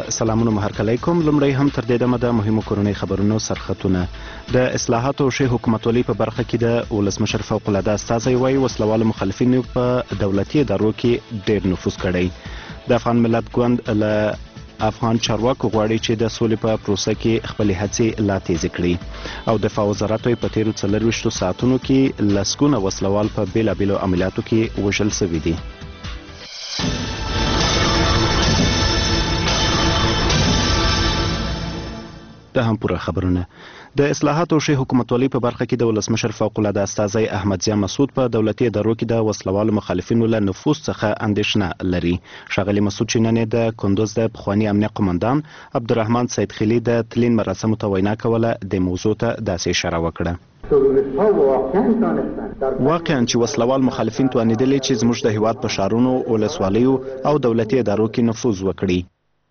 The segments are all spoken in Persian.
سلامونه مهرکلی کوم. لومړی هم تر دې دمه د مهمو کورنۍ خبرونو سرخطونه. د اصلاحاتو او ښې حکومتولۍ په برخه کې د ولسمشر فوق العاده استازی وایي وسلوالو مخالفینو په دولتي ادارو کې ډېر نفوذ کړی. د افغان ملت ګوند له افغان چارواکو غواړي چې د سولې په پروسه کې خپلې هڅې لا تیزې کړي. او دفاع وزارت یې په تیرو 24 ساعتونو کې لسګونه وسلوال په بېلابېلو عملیاتو کې وژل شوي دي. ده هم پوره خبرونه. د اصلاحاتو او ښې حکومتولۍ په برخه کې د ولسمشر فوق العاده استازی احمد ضیا مسعود په دولتي ادارو کې د وسلوالو مخالفینو له نفوذ څخه اندېښنه لري. ښاغلي مسعود چې نن د کندوز د پخواني امنیه قمندان عبدالرحمن سیدخیلي د تلین مراسمو ته وینا کوله د موضوع ته داسې اشاره وکړه. واقعا چې وسلوال مخالفین توانېدلي چې زموږ د هیواد په ښارونو، ولسوالیو او دولتي ادارو کې نفوذ وکړي.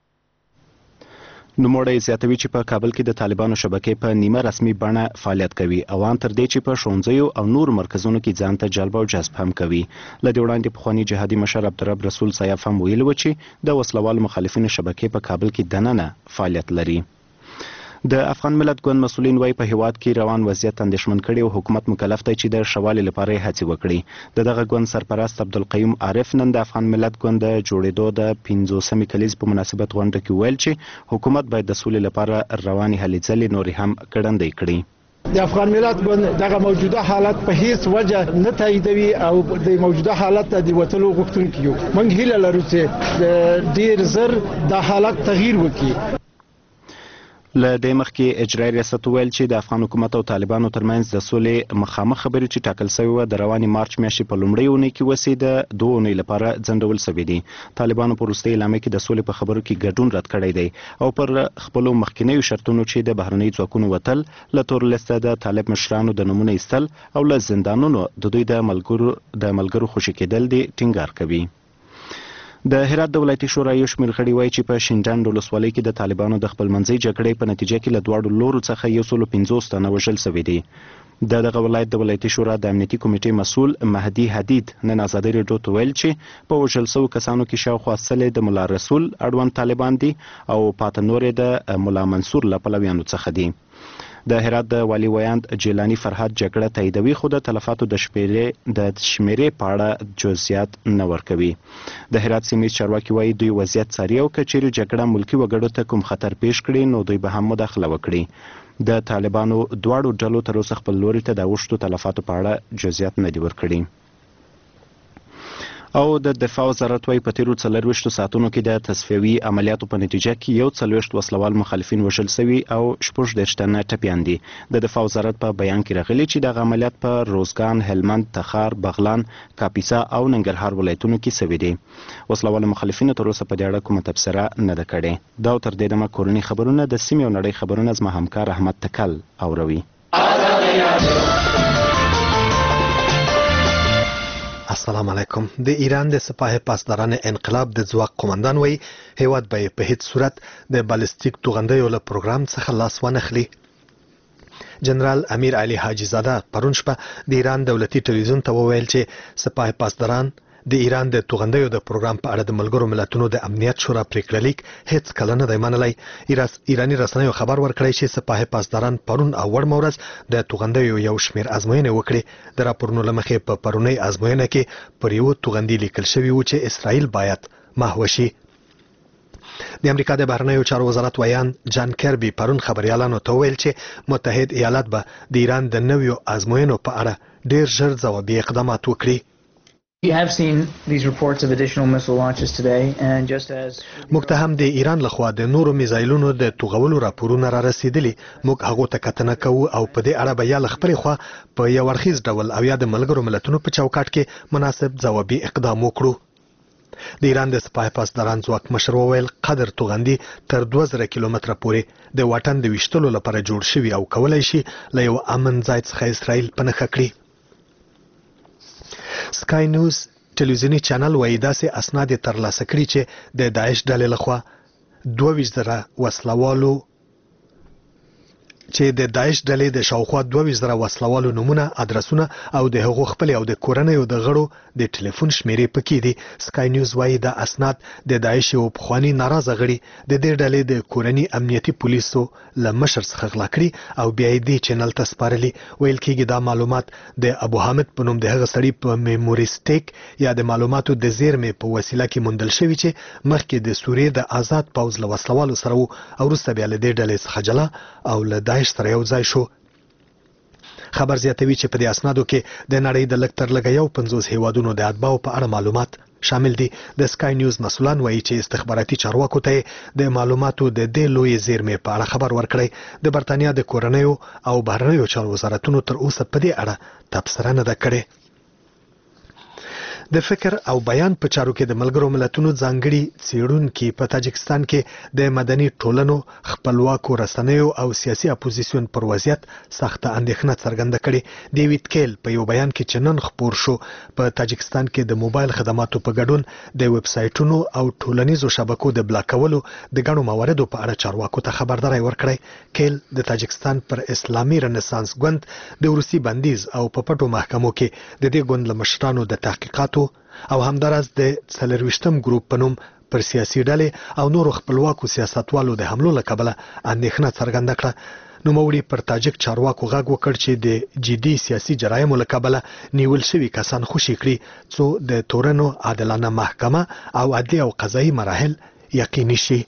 نوموړی زیاتوي چې په کابل کې د طالبانو شبکې په نیمه رسمي بڼه فعالیت کوي او ان تر دې چې په ښوونځیو او نور مرکزونو کې ځان ته جلب او جذب هم کوي. له دې وړاندې پخواني جهادي مشر عبدالرب رسول سیاف هم ویلي و چې د وسلوالو مخالفینو شبکې په کابل کې دننه فعالیت لري. د افغان ملت ګوند مسؤلین وايي په هیواد کې روان وضعیت اندېښمن کړي او حکومت مکلف دی چې د ښه والي لپاره یې هڅې وکړي. د دغه ګوند سرپرست عبدالقیوم عارف نن د افغان ملت ګوند د جوړېدو د 50مې کلیزې په مناسبت غونډه کې ویل چې حکومت باید د سولې لپاره روانې هلې ځلې نورې هم ګړندۍ کړي. د افغان ملت ګوند دغه موجوده حالت په هیڅ وجه نه تاییدوي او د موجوده حالت د وټلو غوښتونکي یو. موږ هیله لرو چې ډیر زر د حالت تغییر وکړي. له دې مخکې اجرایي ریاست وویل چې د افغان حکومت او طالبانو ترمنځ د سولې مخامخ خبرې چې ټاکل شوې وه د روانې مارچ میاشتې په لومړۍ اونۍ کې وسې د 2 اونۍ لپاره ځنډول شوي دي. طالبانو په وروستۍ اعلامیه کې د سولې په خبرو کې ګډون رد کړی دی او پر خپلو مخکینیو شرطونو چې د بهرنیو ځواکونو وتل، له تور لیسته د طالب مشرانو د نومونه ایستل او له زندانونو د دوی د ملګرو خوشي کېدل دي ټینګار کوي. د هرات د ولایتي شورا یو شمېر غړي وایي چې په شینډنډ ولسوالۍ کې د طالبانو د خپلمنځي جګړې په نتیجه کې له دواړو لورو څخه 150 تنه وژل شوي دي. د دغه ولایت د ولایتي شورا د امنیتي کمیټې مسؤل مهدي حدید نن ازادي راډیو ته ویل چې په وژل شوو کسانو کې شاوخوا 100 د ملا رسول اړوند طالبان دي او پاته نور د ملا منصور له پلویانو څخه دي. د هرات د والي ویاند جیلانی فرهاد جګړه تاییدوي خو د تلفاتو د شمیرې په اړه جزئیات نه ورکوي. د هرات سیمې چارواکي وایي دوی وضعیت څاري او که چیرې جګړه ملکي وګړو ته کوم خطر پیښ کړي نو دوی به هم مداخله وکړي. د طالبانو دواړو ډلو تر اوسه خپل لوري ته د اوښتو تلفاتو په اړه جزئیات نه دي ورکړي. او د دفاع وزارت وايي په تیرو 24 ساعتونو کې د تصفیوي عملیاتو په نتیجه کې 40 وسلوال مخالفین وژل شوي او 14 تنه ټپیان دي. د دفاع وزارت په بیان کې راغلي چې دغه عملیات په روزګان، هلمند، تخار، بغلان، کاپیسا او ننګرهار ولایتونو کې شوي دي. وسلوال مخالفینو تر اوسه په دې اړه کومه تبصره نه ده کړې. دا تر دې دمه کورني خبرونه د سیمې او نړۍ خبرونه زما همکار احمد تکل اوروي. السلام علیکم. د ایران د سپاه پاسداران انقلاب د ځواک قومندان وایي هیواد به په هیڅ صورت د بالستیک توغندیو له پروګرام څخه لاس وانخلي. جنرال امیر علي حاجي زاده پرون شپه د ایران دولتي ټلویزیون ته وویل چې سپاه پاسداران د ایران د توغندیو د پروګرام په اړه د ملګرو ملتونو د امنیت شورا پریکړه لیک هیڅ کله نه دی منلی. ایراني رسنیو خبر ورکړی چې سپاه پاسداران پرون او وړمه ورځ د توغندیو یو شمېر ازموینې وکړې. د راپورونو له مخې په پرونۍ ازموینه کې پر یوه توغندي لیکل شوي و چې اسرائیل باید محو شي. د امریکا د بهرنیو چارو وزارت ویان جان کربي پرون خبريالانو ته ویل چې متحد ایالات به د ایران د نویو ازموینو په اړه ډیر ژر ځوابي اقدامات وکړي. We have seen these reports of additional missile launches today and just as موږ ته هم د ایران لخوا د نورو میزایلونو د توغولو راپورونه را رسیدلي. موږ هغه ته کتنه کوو او په دې اړه به یا له خپلې خوا په یو اړخیز ډول او یا د ملګرو ملتونو په چوکاټ کې مناسب ځوابي اقدام وکړو. د ایران د سپاه پاسداران ځواک مشر وویل قدر توغندي تر 2000 کیلومتره پورې د واټن د ویشتلو لپاره جوړ شوي او کولای شي له یو امن ځای څخه اسرائیل په نښه کړي. سکای نیوز ټلویزیونی چینل وایي داسې اسناد ترلاسه کړي چې د داعش ډلې لخوا 22,000 وسلوالو چې د داعش ډلې د شاوخوا 22,000 وسلوالو نمونه، ادرسونه او د هغو خپل او د کورنیو د غړو د ټلیفون شمیرې پکې دي. سکای نیوز وایي دا اسناد د داعش یو پخوانی ناراضه غړي د دې ډلې د کورنی امنیتي پولیسو له مشر څخه غلا کړي او بیا یې دې چینل ته سپارلي. ویل کېږي دا معلومات د ابو حامد په نوم د هغه سړي په میموري سټیک یا د معلوماتو د زیرمې په وسیله کې موندل شوي چې مخکې د سوریې د آزاد پوځ له وسلوالو سره وو او وروسته بیا له دې ډلې څخه جلا او له داعش سره یو ځای شو. خبر زیاتوي چې په دې اسنادو کې د نړۍ د لږ تر لږه 50 هیوادونو د اتباعو په اړه معلومات شامل دي. د سکای نیوز مسؤلان وایي چې استخباراتي چارواکو ته د معلوماتو د دې لوی زیرمې په اړه خبر ورکړی. د برتانیا د کورنیو او بهرنیو چارو وزارتونو تر اوسه په دې اړه تبصره نه ده کړې. د فکر او بیان په چارو کې د ملګرو ملتونو ځانګړي څېړونکي په تاجکستان کې د مدني ټولنو، خپلواکو رسنیو او سیاسي اپوزیسیون پر وضعیت سخته اندېښنه څرګنده کړې. ډیوید کیل په یو بیان کې چې نن خپور شو په تاجکستان کې د موبایل خدماتو په ګډون د ویب سایټونو او ټولنیزو شبکو د بلاکولو د ګڼو مواردو په اړه چارواکو ته خبرداری ورکړی. کیل د تاجکستان پر اسلامي رنسانس ګوند د روسي بندیز او په پټو محکمو کې د دې ګوند له مشرانو د تحقیقاتو او همداراز د 24م ګروپ په نوم پر سیاسي ډلې او نورو خپلواکو سیاستوالو د حملو له کبله اندېښنه څرګنده کړه. نوموړي پر تاجک چارواکو غږ وکړ چې د جدي سیاسي جرایمو له کبله نیول شوي کسان خوشي کړي څو د تورنو عادلانه محکمه او عدلي او قضایي مراحل یقیني شي.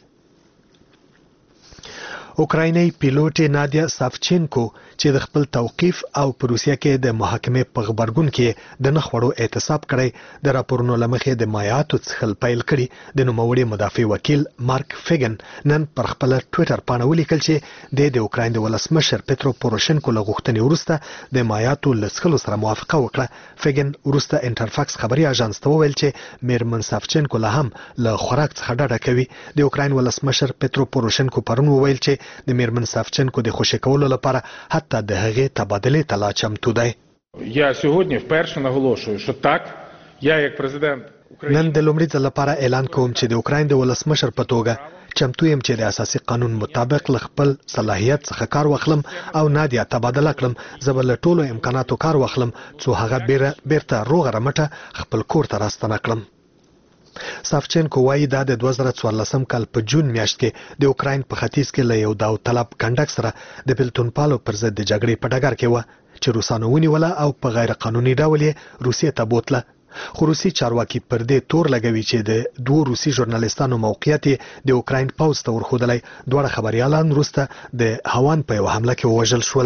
اوکرایني پیلوټ نادیا سافچینکو چې د خپل توقیف او په روسیه کې د محاکمې په غبرګون کې د نخوړو اعتصاب کړی د راپورونو له مخې د مایعاتو څښل پیل کړي. د نوموړي مدافع وکیل مارک فیګن نن پر خپل ټویټر پاڼه ولیکل چې د اوکراین د ولسمشر پترو پوروشنکو له غوښتنې وروسته د مایعاتو له څښلو سره موافقه وکړه. فیګن وروسته انټرفاکس خبري اژانس ته وویل چې میرمن سافچینکو لا هم له خوراک څخه ډډه کوي. د اوکراین ولسمشر پترو پوروشنکو پرون وویل چې د میرمن سافچینکو د خوشی کولو لپاره حتی د هغې تبادلې ته لا چمتو دی. Я сьогодні вперше наголошую, що так, я як президент نن د لومړي ځل لپاره اعلان کوم چې د اوکراین د ولسمشر په توګه چمتو یم چې د اساسي قانون مطابق له خپل صلاحیت څخه کار واخلم او نادیا تبادله کړم. زه به له ټولو امکاناتو کار واخلم څو هغه بیرته روغه رمټه خپل کور ته راستنه کړم. سافچینکو وایي دا د 2014 کال په جون میاشت کې د اوکراین په ختیځ کې له یو داوطلب کنډک سره د بلتونپالو پر ضد د جګړې په ډګر کې وه چې روسانو ونیوله او په غیر قانوني ډول یې روسیې ته بوتله. خو روسي چارواکي پر دې تور لګوي چې د 2 روسي ژورنالیستانو موقعیت د اوکراین پوځ ته ورښودلی. دواړه خبریالان وروسته د هوان په یوه حمله کې ووژل شول.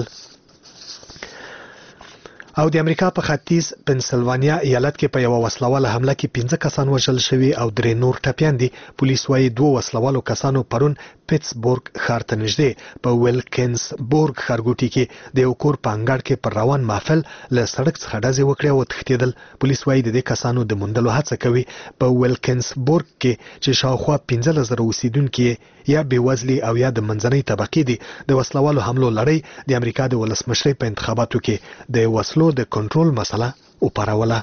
او د امریکا په ختیځ پنسلوانیا ایالت کې په یو وسلواله حمله کې 15 کسان وژل شوي او 3 نور ټپیان دي. پولیس وايي 2 وسلوالو کسانو پرون پیټسبورګ ښار ته نږدې په ویلکنسبورګ ښارګوټي کې د یو کور په انګړ کې پر روان محفل له سړک څخه ډزې وکړې او تښتېدل. پولیس وايي د دې کسانو د موندلو هڅه کوي. په ویلکنسبورګ کې چې شاوخوا 15,000 اوسیدونکي یا بېوزلي او یا د منځنۍ طبقې دي د وسلوالو حملو لړۍ د امریکا د ولسمشرۍ په انتخاباتو کې د وسلو د کنټرول مسله وپاروله.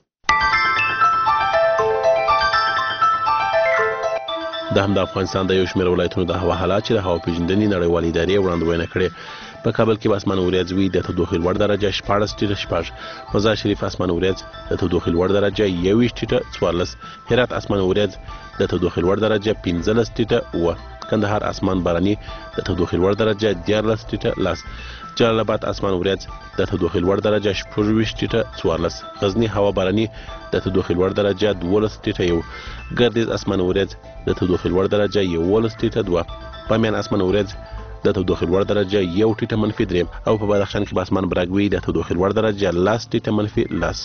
د هم د افغانستان د یو شمېر ولایتونو د هوا حالات چې د هوا پیژندنې نړیوالې ادارې وړاندوینه کړې. په کابل کې به اسمان وریځ وي، د تودوخې لوړ درجه 14.6. مزار شریف اسمان وریځ، د تودوخې لوړ درجه 21.14. هرات اسمان وریځ، د تودوخې لوړ درجه 15.9. کندهار اسمان باراني، د تودوخې لوړ درجه 14.10. جلال آباد اسمان وریځ، د تودوخې لوړ درجه 14.14. غزنی هوا باراني، د تودوخې لوړ درجه 12.1. ګردیز اسمان وریځ، د تودوخې لوړ درجه 11.2. بامیان اسمان وریځ، د تودوخې لوړ درجه 1.-3. او په بدخشان کې به اسمان برګ وي، د تودوخې لوړ درجه 10.-10.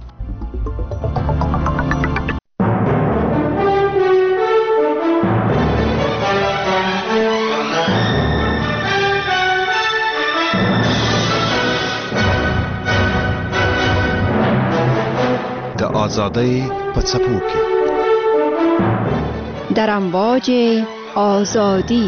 آزادی په څپو کې در امواج آزادی.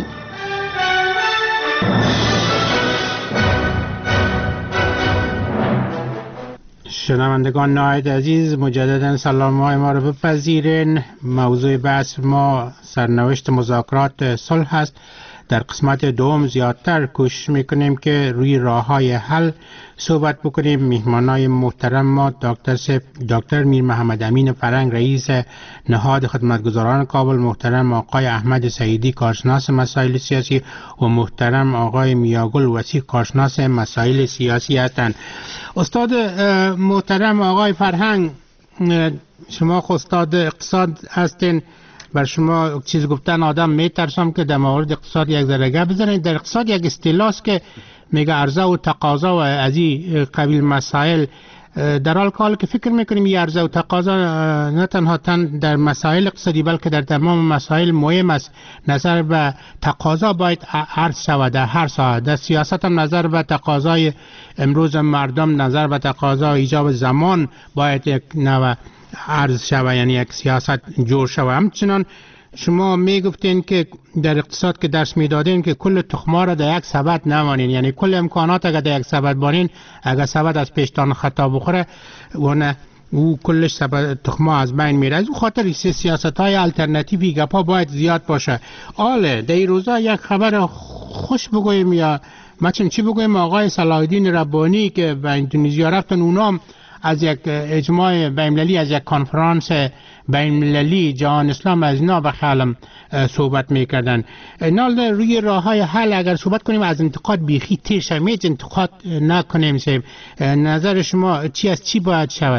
شنوندگان نهایت عزیز، مجددا سلام های ما را بپذیرین. موضوع بحث ما سرنوشت مذاکرات صلح است در قسمت دوم زیادتر کوشش میکنیم که روی راه‌های حل صحبت بکنیم. میهمانای محترم ما دکتر میر محمد امین فرنگ رئیس نهاد خدمتگزاران کابل، محترم آقای احمد سعیدی کارشناس مسائل سیاسی و محترم آقای میاگل وسیع کارشناس مسائل سیاسی هستند. استاد محترم آقای فرهنگ، شما استاد اقتصاد هستین، بر شما چیز گفتن آدم میترسم که در مورد اقتصاد یک ذره گپ بزنید. در اقتصاد یک اصطلاحی که میگه عرضه و تقاضا و از این قبیل مسائل، در حال که فکر میکنیم این عرضه و تقاضا نه تنها در مسائل اقتصادی بلکه در تمام مسائل مهم است. نظر به تقاضا باید عرض شود در هر ساحه. در سیاست هم نظر به تقاضای امروز مردم، نظر به تقاضا ایجاب زمان باید یک نوع عرض شود، یعنی یک سیاست جور شود. همچنان شما میگفتین که در اقتصاد که درس میدادین که کل تخما را در یک سبد نمانین، یعنی کل امکانات اگر در یک سبد بانین، اگر سبد از پیشتان خطا بخوره و نه او کلش سبد تخما از بین میره. از او خاطر سیاست های الٹرناتیوی گپا باید زیاد باشه. آله در این روزا یک خبر خوش بگویم یا مثلا چی بگویم، آقای صلاح الدین ربانی که به اندونزیا رفتن، اونام از یک اجماع بین‌المللی، از یک کنفرانس بین‌المللی جهان اسلام از اینا به خیالم صحبت میکردن. نال روی راه‌های حل اگر صحبت کنیم از انتقاد بیخی تیر شویم، انتقاد نکنیم. نظر شما چی از چی باید شود؟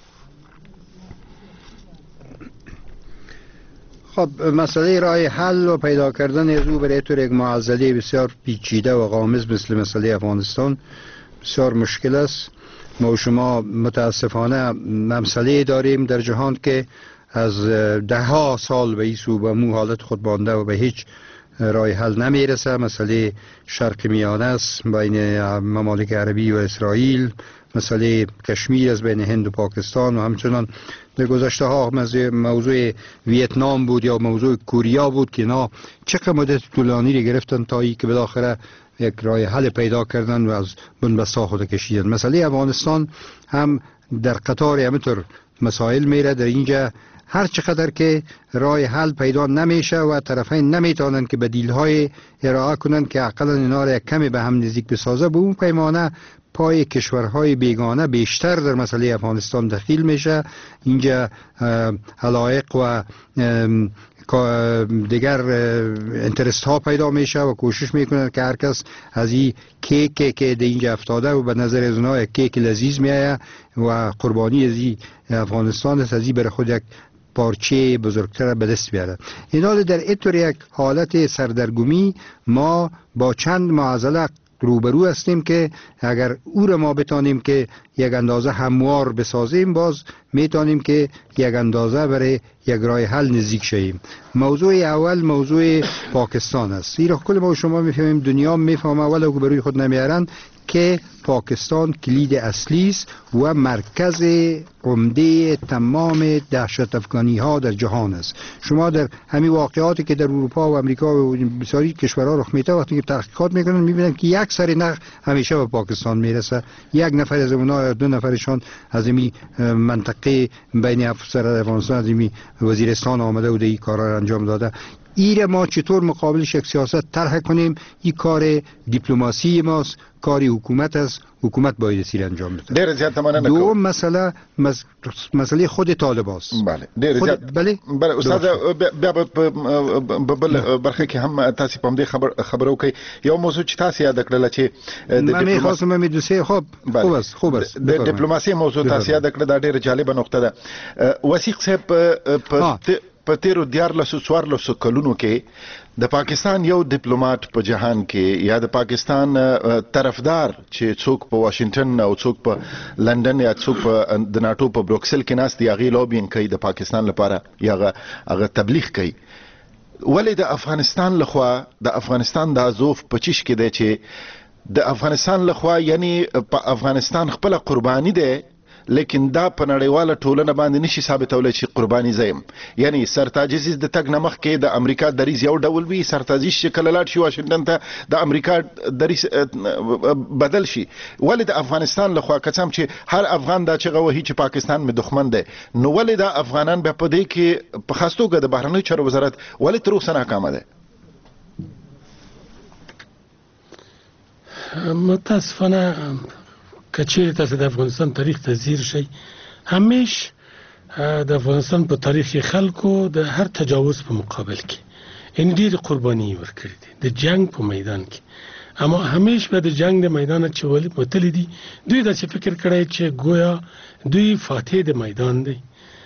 خب مسئله راه حل و پیدا کردن از او برای طور یک معضله بسیار پیچیده و غامض مثل مسئله افغانستان بسیار مشکل است. ما و شما متاسفانه مسئله داریم در جهان که از ده ها سال به این سو به مو حالت خود مانده و به هیچ راه حل نمیرسه. مسئله شرق میانه است بین ممالک عربی و اسرائیل، مسئله کشمیر از بین هند و پاکستان، و همچنان در گذشته ها موضوع ویتنام بود یا موضوع کوریا بود که اینا چقدر مدت طولانی رو گرفتن تا ای که بالاخره یک راه حل پیدا کردن و از بنبسته خود کشیدن. مسئله افغانستان هم در قطار همینطور مسائل میره. در اینجا هر چقدر که راه حل پیدا نمیشه و طرفین نمیتونن که بدیل‌های ارائه کنن که عقلا اینا را کمی به هم نزدیک بسازه، به اون پیمانه پای کشورهای بیگانه بیشتر در مسئله افغانستان دخیل میشه. اینجا علایق و دیگر انترست ها پیدا میشه و کوشش میکنن که هر کس از این کیک که در اینجا افتاده و به نظر از اونها یک کیک لذیذ میایه و قربانی از این افغانستان است، از این بر خود یک پارچه بزرگتر به دست بیاره. این حال در اینطور یک حالت سردرگمی ما با چند معضله روبرو هستیم که اگر او را ما بتانیم که یک اندازه هموار بسازیم، باز میتونیم که یک اندازه برای یک راه حل نزدیک شویم. موضوع اول موضوع پاکستان است. این را کل ما شما میفهمیم، دنیا میفهمه ولو که بروی خود نمیارن که پاکستان کلید اصلی است و مرکز عمده تمام دهشت افغانی ها در جهان است. شما در همین واقعاتی که در اروپا و امریکا و بسیاری کشورها رخ میده وقتی که تحقیقات میکنن میبینن که یک سر نخ همیشه به پاکستان میرسه. یک نفر از اونها، دو نفرشان از این منطقه بین افغانستان از این وزیرستان آمده و این کارا را انجام داده. ایره ما چطور مقابلش یک سیاست طرح کنیم؟ این کار دیپلماسی ماست، کاری حکومت است. حکومت باید سیر انجام بده. ډیر زیات مننه. دوم مسئله خود طالبان است. بله ډیر زیات. بله استاد بیا په بل برخه کې هم تاسو په دې خبرو کې یو موضوع چې تاسو یاد کړل چې د خاصه مې دوسه خوب است د ډیپلوماسي موضوع تاسو یاد کړل. دا ډیره جالبه نقطه ده. وثیق صاحب په تیرو 14 کلونو کې د پاکستان یو ډیپلوماټ په جهان کې یا د پاکستان طرفدار چې څوک په واشنگټن او څوک په لندن یا څوک په د ناتو په بروکسل کې ناست دی، هغه لوبینګ کوي د پاکستان لپاره یا هغه تبلیغ کوي. ولې د افغانستان لخوا د افغانستان د ازوف 25 کې دی چې د افغانستان لخوا یعنی په افغانستان خپل قرباني ده، لیکن دا په نړیواله ټولنه باندې نشي ثابتولای چې قرباني زیم. یعنی سرتاجیز د تګ نمخ کې د امریکا دریز یو ډول وی، سرتاجیز شکل لاټ شي واشنگټن ته د امریکا دریز بدل شي. ولې د افغانستان لخوا کڅم چې هر افغان دا چې غوهي چې پاکستان می دښمن دی، نو ولې د افغانان به په دې کې په خاص توګه د بهرنیو چارو وزارت ولې تر اوسه ناکامه ده؟ متاسفانه کچېرې تاسو د افغانستان تاریخ ته ځیر شئ، همیش د افغانستان په تاریخ کې خلکو د هر تجاوز په مقابل کې ان ډېر قرباني ورکړي دي د جنگ په میدان کې، اما همیش به د جنگ د میدان چې وتلی دي دوی داسې فکر کړی چې گویا دوی فاتح د میدان دی.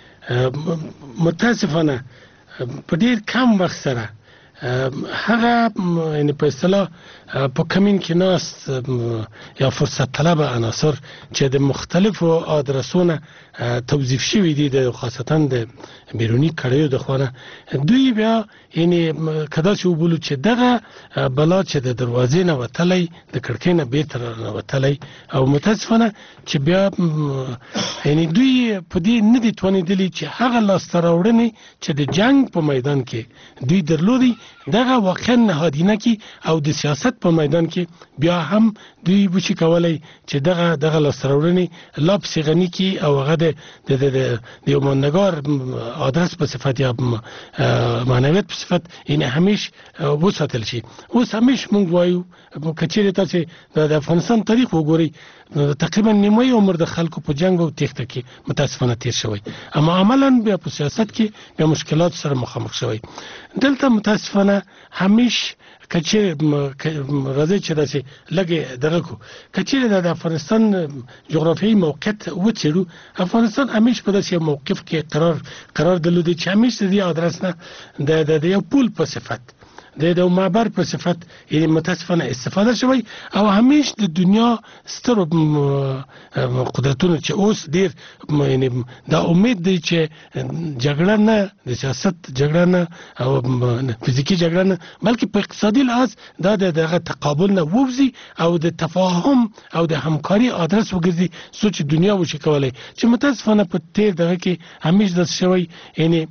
متاسفانه په ډېر کم وخت سره هغه یعنی په اصطلاح په کمین کې ناست یا فرصت طلب عناصر چې د مختلفو آدرسونه توظیف شوي دي د خاصتا د بیرونی کړیو د خوانه دوی بیا یعنی کدا چې وبولو چې دغه بلا چې د دروازې نه وتلی د کړکۍ نه بیرته نه وتلی او متاسفانه چې بیا یعنی دوی په دې نه دي توانېدلي چې هغه لاسته راوړنې چې د جنگ په میدان کې دوی درلودي دغه واقعا نهادینه کی او د سیاست په میدان کې بیا هم دوی وشي کولای چې دغه لاسته لا غني کی او هغه د یو مونږګار آدرس په صفت یا معنویت په صفت یعنی همیش وساتل شي. اوس همیش مونږ وایو کچېرې تاسو د افغانستان تاریخ وګورئ تقریبا نیمه عمر د خلکو په جنگ او تېښته کې متاسفانه تیر شوی، اما عملاً بیا په سیاست کې بیا مشکلات سره مخامخ شوی. دلته متاسفانه همیش کچېرې راځي چې داسې لږه دغه کو کچېرې د افغانستان جغرافیایي موقعیت وڅېړو، افغانستان همیش په داسې موقف کې قرار درلودی چې همیش د دې آدرس نه د یو پول په صفت د معبر په صفت یعنی متاسفانه استفاده شوی او همیش د دنیا ستر قدرتونو چې اوس ډیر یعنی دا امید دی چې جګړه نه د سیاست جګړه نه او فزیکی جګړه نه بلکې په اقتصادي لحاظ دا دغه تقابل نه ووزي او د تفاهم او د همکاري آدرس وګرځي سوچ دنیا وشي کولای چې متاسفانه په تیر دغه کې همیش د شوی یعنی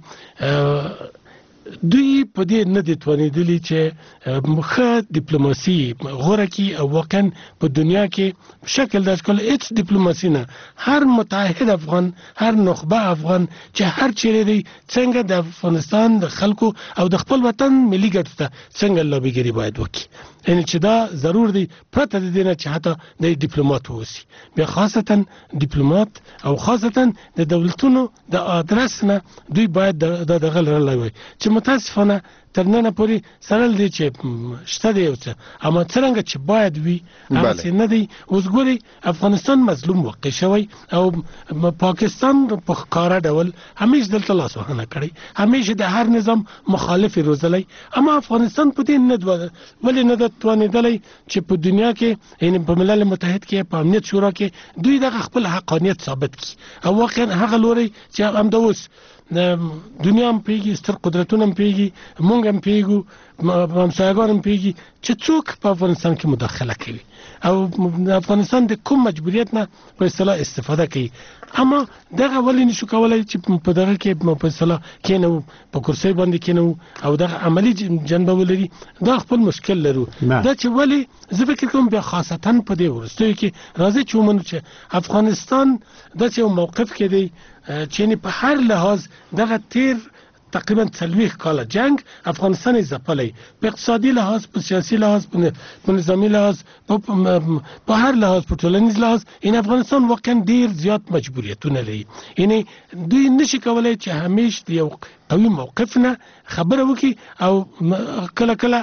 دوی په دې نه دي توانېدلي چې مخه ډیپلوماسي غوره کی او واقعا په دنیا کې شکل داش کول هیڅ ډیپلوماسي نه هر متحد افغان هر نخبه افغان چې هر چیرې دی څنګه د افغانستان د خلکو او د خپل وطن ملي ګټو ته څنګه لابیګری باید وکړي، یعنی چې دا ضرور دی پرته د دې نه چې حتی د ډیپلومات ووسی بیا خاصتا ډیپلومات او خاصتا د دولتونو د آدرس نه دوی باید دغه لرلای چې متاسفانه تر نن پورې سره دي چې شته دی اوس اما څنګه چې باید وي هغه نه دی. اوس ګوري افغانستان مظلوم واقع شوی او پاکستان په ښکارا ډول همیش دلته لاس وهنه کړی، همیش د هر نظام مخالف روزلی، اما افغانستان په دې نه ولې نه توانېدلی چې په دنیا کې یعنی په ملل متحد کې په امنیت شورا کې دوی د خپل حقانیت ثابت کړي او واقعا هغه لوري چې هم د اوس دنیا هم پیږي ستر قدرتونه هم پیږي مونږ هم پیږو همسایګان هم پیږي چې څوک په افغانستان کې مداخله کوي او د افغانستان د کوم مجبوریت نه په اصطلاح استفاده کوي، اما دغه ولې نشو کولای چې په دغه کې په اصطلاح کېنو په کرسي باندې کېنو او دغه عملی جنبه ولري دا خپل مشکل لرو. دا چې ولې زه فکر کوم بیا خاصتا په دې ورستوي کې راځي چې ومنو چې افغانستان داسې یو موقف کې دی چې په هر لحاظ دغه تیر تقریبا 40 کال جنگ افغانستان ځپلی په اقتصادي لحاظ په سیاسي لحاظ په نظامی لحاظ په هر لحاظ په ټولنیز لحاظ این افغانستان واقعا ډیر زیات مجبوریتونه لري، یعنی دوی نشي کولای چې همیش د یو قوي موقف نه خبره وکي او کله کله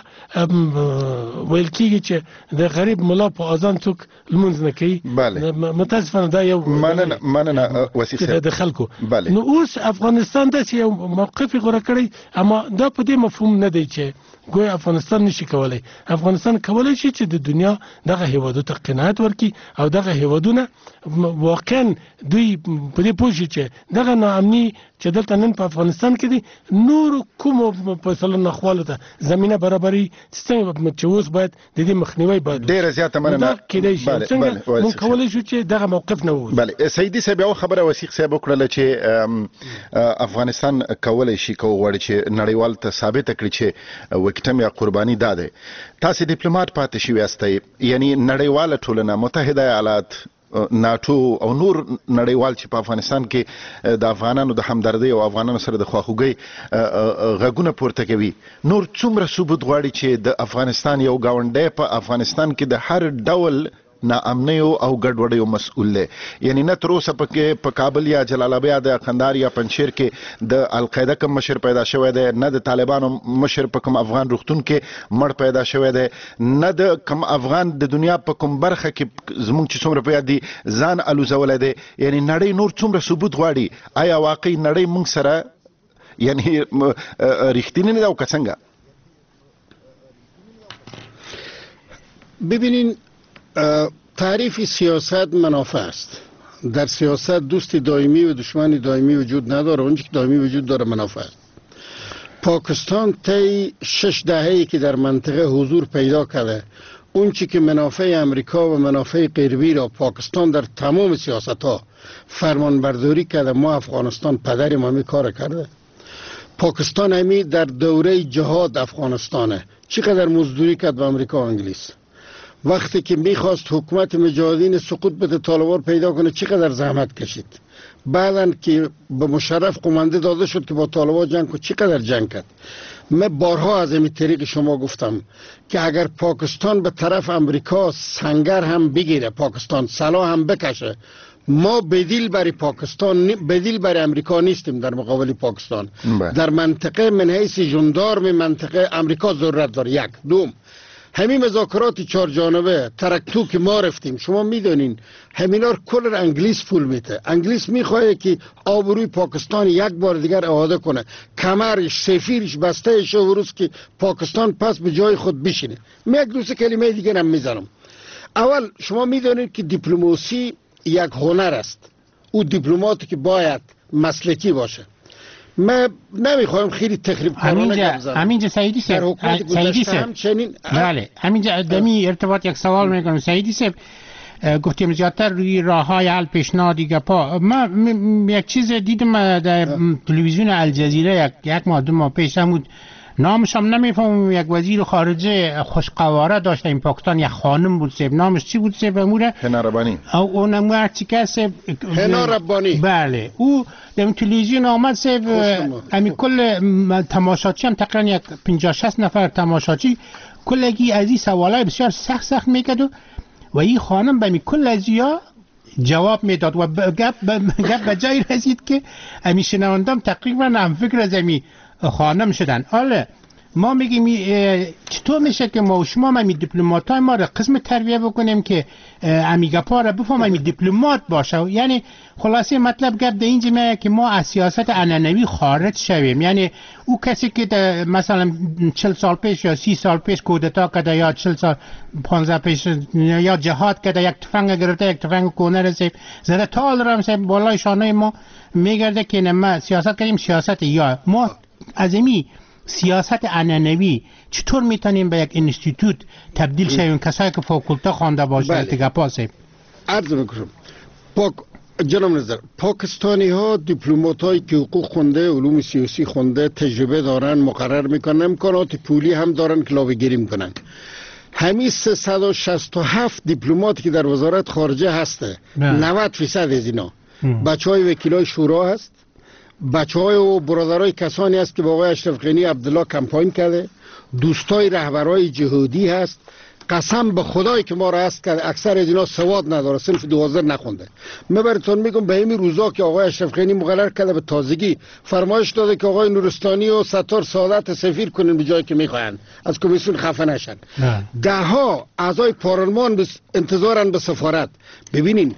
ویل کیږي چې د غریب ملا په اذان څوک لمونځ نه کوي. متاسفانه دا یو مننه وسیله د خلکو نو اوس افغانستان د یو موقف غوړه کړی، اما دا په دې مفهوم نه دی چې ګویا افغانستان نشي کولای. افغانستان کولای شي چې د دنیا دغه هیوادو ته قناعت ورکړي او دغه هیوادونه واقعا دوی په دې پوه شي چې دغه ناامني چې دلته نن په افغانستان کې دي نور کوم په اصل نه خواله ته زمينه برابرۍ څنګه چې اوس باید د دې مخنیوي باید ډیره زیاته مننه کېدای شي څنګه مونږ کولای شو چې دغه موقف نه وو. بله سیدی صاحب یو خبره وثیق صاحب وکړه چې افغانستان کولای شي کوي چې نړیوال ته ثابت کړي چې وکټم یا قرباني داده تاسو ډیپلوماټ پاتې شوی یاستئ، یعنی نړیواله ټولنه متحده ایالات ناتو او نور نړیوال چې په افغانستان کې د افغانانو د همدردۍ او افغانانو سره د خواخوږۍ غږونه پورته کوي، نور څومره ثبوت غواړي چې د افغانستان یو گاونډی په افغانستان کې د هر ډول ناامنیو او ګډوډیو مسؤل دی؟ یعنی نه تر اوسه په کابل یا جلال آباد یا قندهار یا پنجشیر کې د القاعده کوم مشر پیدا شوی دی، نه د طالبانو مشر په کوم افغان روغتون کې مړ پیدا شوی دی، نه د کوم افغان د دنیا په کوم برخه کې زموږ چې څومره په یاد دي ځان الوزولی دی. یعنی نړۍ نور څومره ثبوت غواړي؟ آیا واقعي نړۍ موږ سره یعنی رښتینې نه ده او که څنګه؟ ببینین، تعریف سیاست منافع است. در سیاست دوست دائمی و دشمن دائمی وجود نداره، اونچه که دائمی وجود داره منافع است. پاکستان طی 6 دهه‌ای که در منطقه حضور پیدا کرده، اونچه که منافع امریکا و منافع غربی را پاکستان در تمام سیاست‌ها فرمانبرداری کرده. ما افغانستان پدریم همی کار کرده. پاکستان همی در دوره جهاد افغانستانه چقدر مزدوری کرد به امریکا و انگلیس. وقتی که میخواست حکومت مجاهدین سقوط بده، طالبان پیدا کنه، چقدر زحمت کشید. بعدن که به مشرف قمانده داده شد که با طالبان جنگ کنه، چقدر جنگ کرد. من بارها از این طریق شما گفتم که اگر پاکستان به طرف امریکا سنگر هم بگیره، پاکستان سلاح هم بکشه، ما بدیل برای پاکستان، بدیل برای امریکا نیستیم در مقابل پاکستان. در منطقه من حیث ژاندارم منطقه امریکا ضرورت داره. یک. دوم، همین مذاکرات 4 جانبه ترکتو که ما رفتیم، شما میدونین همینا رو کل انگلیس پول میده. انگلیس میخواه که آبروی پاکستان یک بار دیگر اعاده کنه، کمرش سفیرش بسته شه و روز که پاکستان پس به جای خود بشینه. من یک دوست کلمه دیگر هم میزنم. اول شما میدونید که دیپلماسی یک هنر است. او دیپلماتی که باید مسلکی باشه. من نمیخوایم خیلی تخریب کارانه گپ بزنم. همینجا سعیدی صاحب، بله همینجا دمی ارتباط یک سوال میکنم. سعیدی صاحب گفتیم زیادتر روی راههای حل پیشنهادی گپا. من یک چیز دیدم در تلویزیون الجزیره یک ماه 2 ماه پیش، همون نامش هم نمیفهمم، یک وزیر خارجه خوشقواره داشت این پاکستان، یک خانم بود صاحب، نامش چی بود صاحب؟ اموره هنا ربانی. او اونم هرچی که صاحب هنا ربانی. بله او در تلویزیون آمد صاحب، امی کل تماشاچی هم تقریبا یک 50-60 نفر تماشاچی کلگی از این سوالای بسیار سخت میکرد و این خانم به می کل ازیا جواب میداد و گپ به جای رسید که امی شنوندم تقریبا هم فکر از امی خانم شدن. حالا ما میگیم چطور میشه که ما و شما می دیپلماتای ما را قسم تربیه بکنیم که امیگاپا را بفهم دیپلمات باشه. یعنی خلاصه مطلب گپ در اینجا میگه که ما از سیاست عنعنوی خارج شویم. یعنی او کسی که مثلا 40 سال پیش یا 30 سال پیش کودتا کرده یا 40 سال 15 پیش یا جهاد کرده، یک تفنگ گرفته، یک تفنگ کونه رسید زده تال را مثلا بالای شانه ما میگرده که نه ما سیاست کردیم. سیاست یا ما از امی سیاست عنعنوی چطور میتونیم به یک انستیتوت تبدیل شویم؟ کسایی که فاکولته خوانده باشه تگپاسه. عرض میکنم جناب نظر، پاکستانی ها دیپلمات هایی که حقوق خونده، علوم سیاسی خونده، تجربه دارن، مقرر میکنن، امکانات پولی هم دارن که لابی گیری میکنن. همین 367 دیپلماتی که در وزارت خارجه هسته، 90% از اینا بچه های وکیلای شورا هست، بچه های و برادرای کسانی هست که با آقای اشرف غنی عبدالله کمپاین کرده، دوستای رهبرای جهادی هست. قسم به خدای که ما را هست کرده، اکثر از اینا سواد نداره، صنف 12 نخونده. من براتون میگم به این روزا که آقای اشرف غنی مقرر کرده به تازگی فرمایش داده که آقای نورستانی و ستار سعادت سفیر کنن به جایی که میخواین، از کمیسیون خفه نشن. ده ها اعضای پارلمان انتظارن به سفارت. ببینین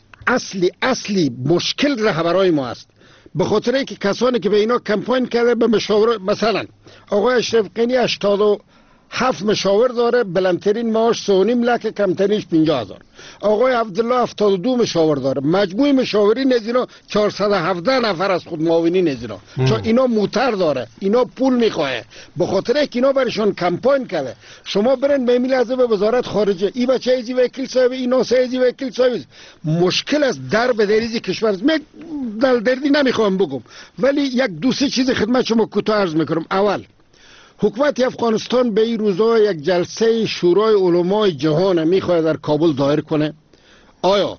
اصلی مشکل رهبرای ما است، به خاطر اینکه کسانی که به اینا کمپاین کرده به مشاور، مثلا آقای اشرف غنی 87 مشاور داره، بلندترین معاش 3.5 لک، کمترینش 50,000. آقای عبدالله 72 مشاور داره، مجموع مشاورین از اینا 417 نفر از خود معاونین از اینا. چون اینا موتر داره، اینا پول میخواه، به خاطر اینکه اینا برشون کمپاین کرده. شما برن به این لحظه به وزارت خارجه، این بچه ایزی وکیل صاحب، این ناسه ایزی وکیل صاحب. مشکل از در به دریزی کشور است. من دردی نمیخوام بگم، ولی یک دو سه چیز خدمت شما کوتاه عرض میکنم. اول، حکومت افغانستان به این روزها یک جلسه شورای علمای جهان میخواد در کابل دایر کنه. آیا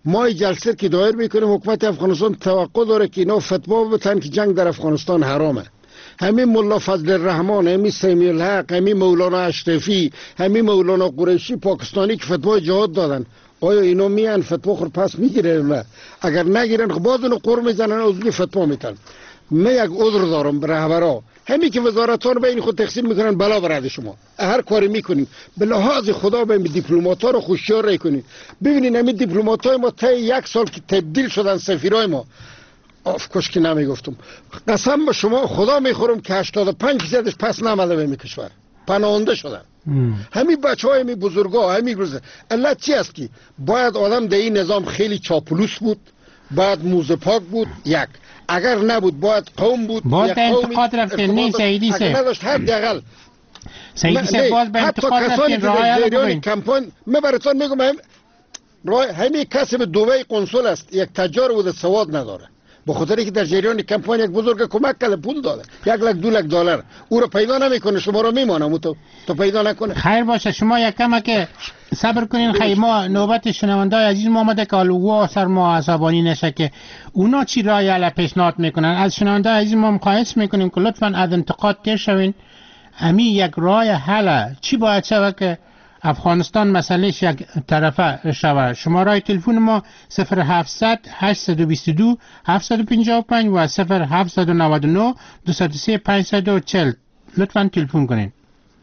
ما جلسه که دایر میکنیم حکومت افغانستان توقع داره که اینا فتوا بتن که جنگ در افغانستان حرامه. همین ملا فضل الرحمن، همین سیمی الحق، همین مولانا اشرفی، همین مولانا قریشی پاکستانی که فتوا جهاد دادن، آیا اینا میان فتوا خود پس میگیرن؟ نه. اگر نگیرن خب باز اونو قر میزنن از اون فتوا میتن. من یک عذر دارم به رهبرا، همین که وزارت‌ها رو بین خود تقسیم میکنن بلا برای شما هر کاری میکنین به لحاظ خدا به دیپلمات‌ها رو خوشیار کنین. ببینین همین دیپلمات‌های ما تا یک سال که تبدیل شدن سفیرای ما، افکوش که نمیگفتم، قسم به شما خدا میخورم که 85% پس نامده به می کشور پناهنده شدن. همین بچهای همین بزرگا همین روزه. علت چی است که باید آدم در این نظام خیلی چاپلوس بود، باید موزه پاک بود، یک اگر نبود باید قوم بود، باز به انتقاد رفتین. نه سیدی اگر نداشت حداقل سیدی سه باز به انتقاد رفتین. رای جریان کمپاین من براتون میگم همین کسی به دبی قنصل است، یک تجار بود سواد نداره، به خاطر اینکه در جریان کمپاین یک بزرگ کمک کرده پول داده 1 لک 2 لک دلار، او رو پیدا نمیکنه، شما رو میمانم تو پیدا نکنه. خیر باشه شما یک کمه که صبر کنین. خیلی ما نوبت شنوندای عزیز ما آمده که الوا سر ما عصبانی نشه که اونا چی رای علی پیشنهاد میکنن. از شنوندای عزیز ما خواهش میکنیم که لطفاً از انتقاد تیر شوین. امی یک رای حل چی باید شود که افغانستان مسئلهش یک طرفه شود. شماره تلفن ما 0700 822 755 و 0799 203 540. لطفاً تلفن کنین.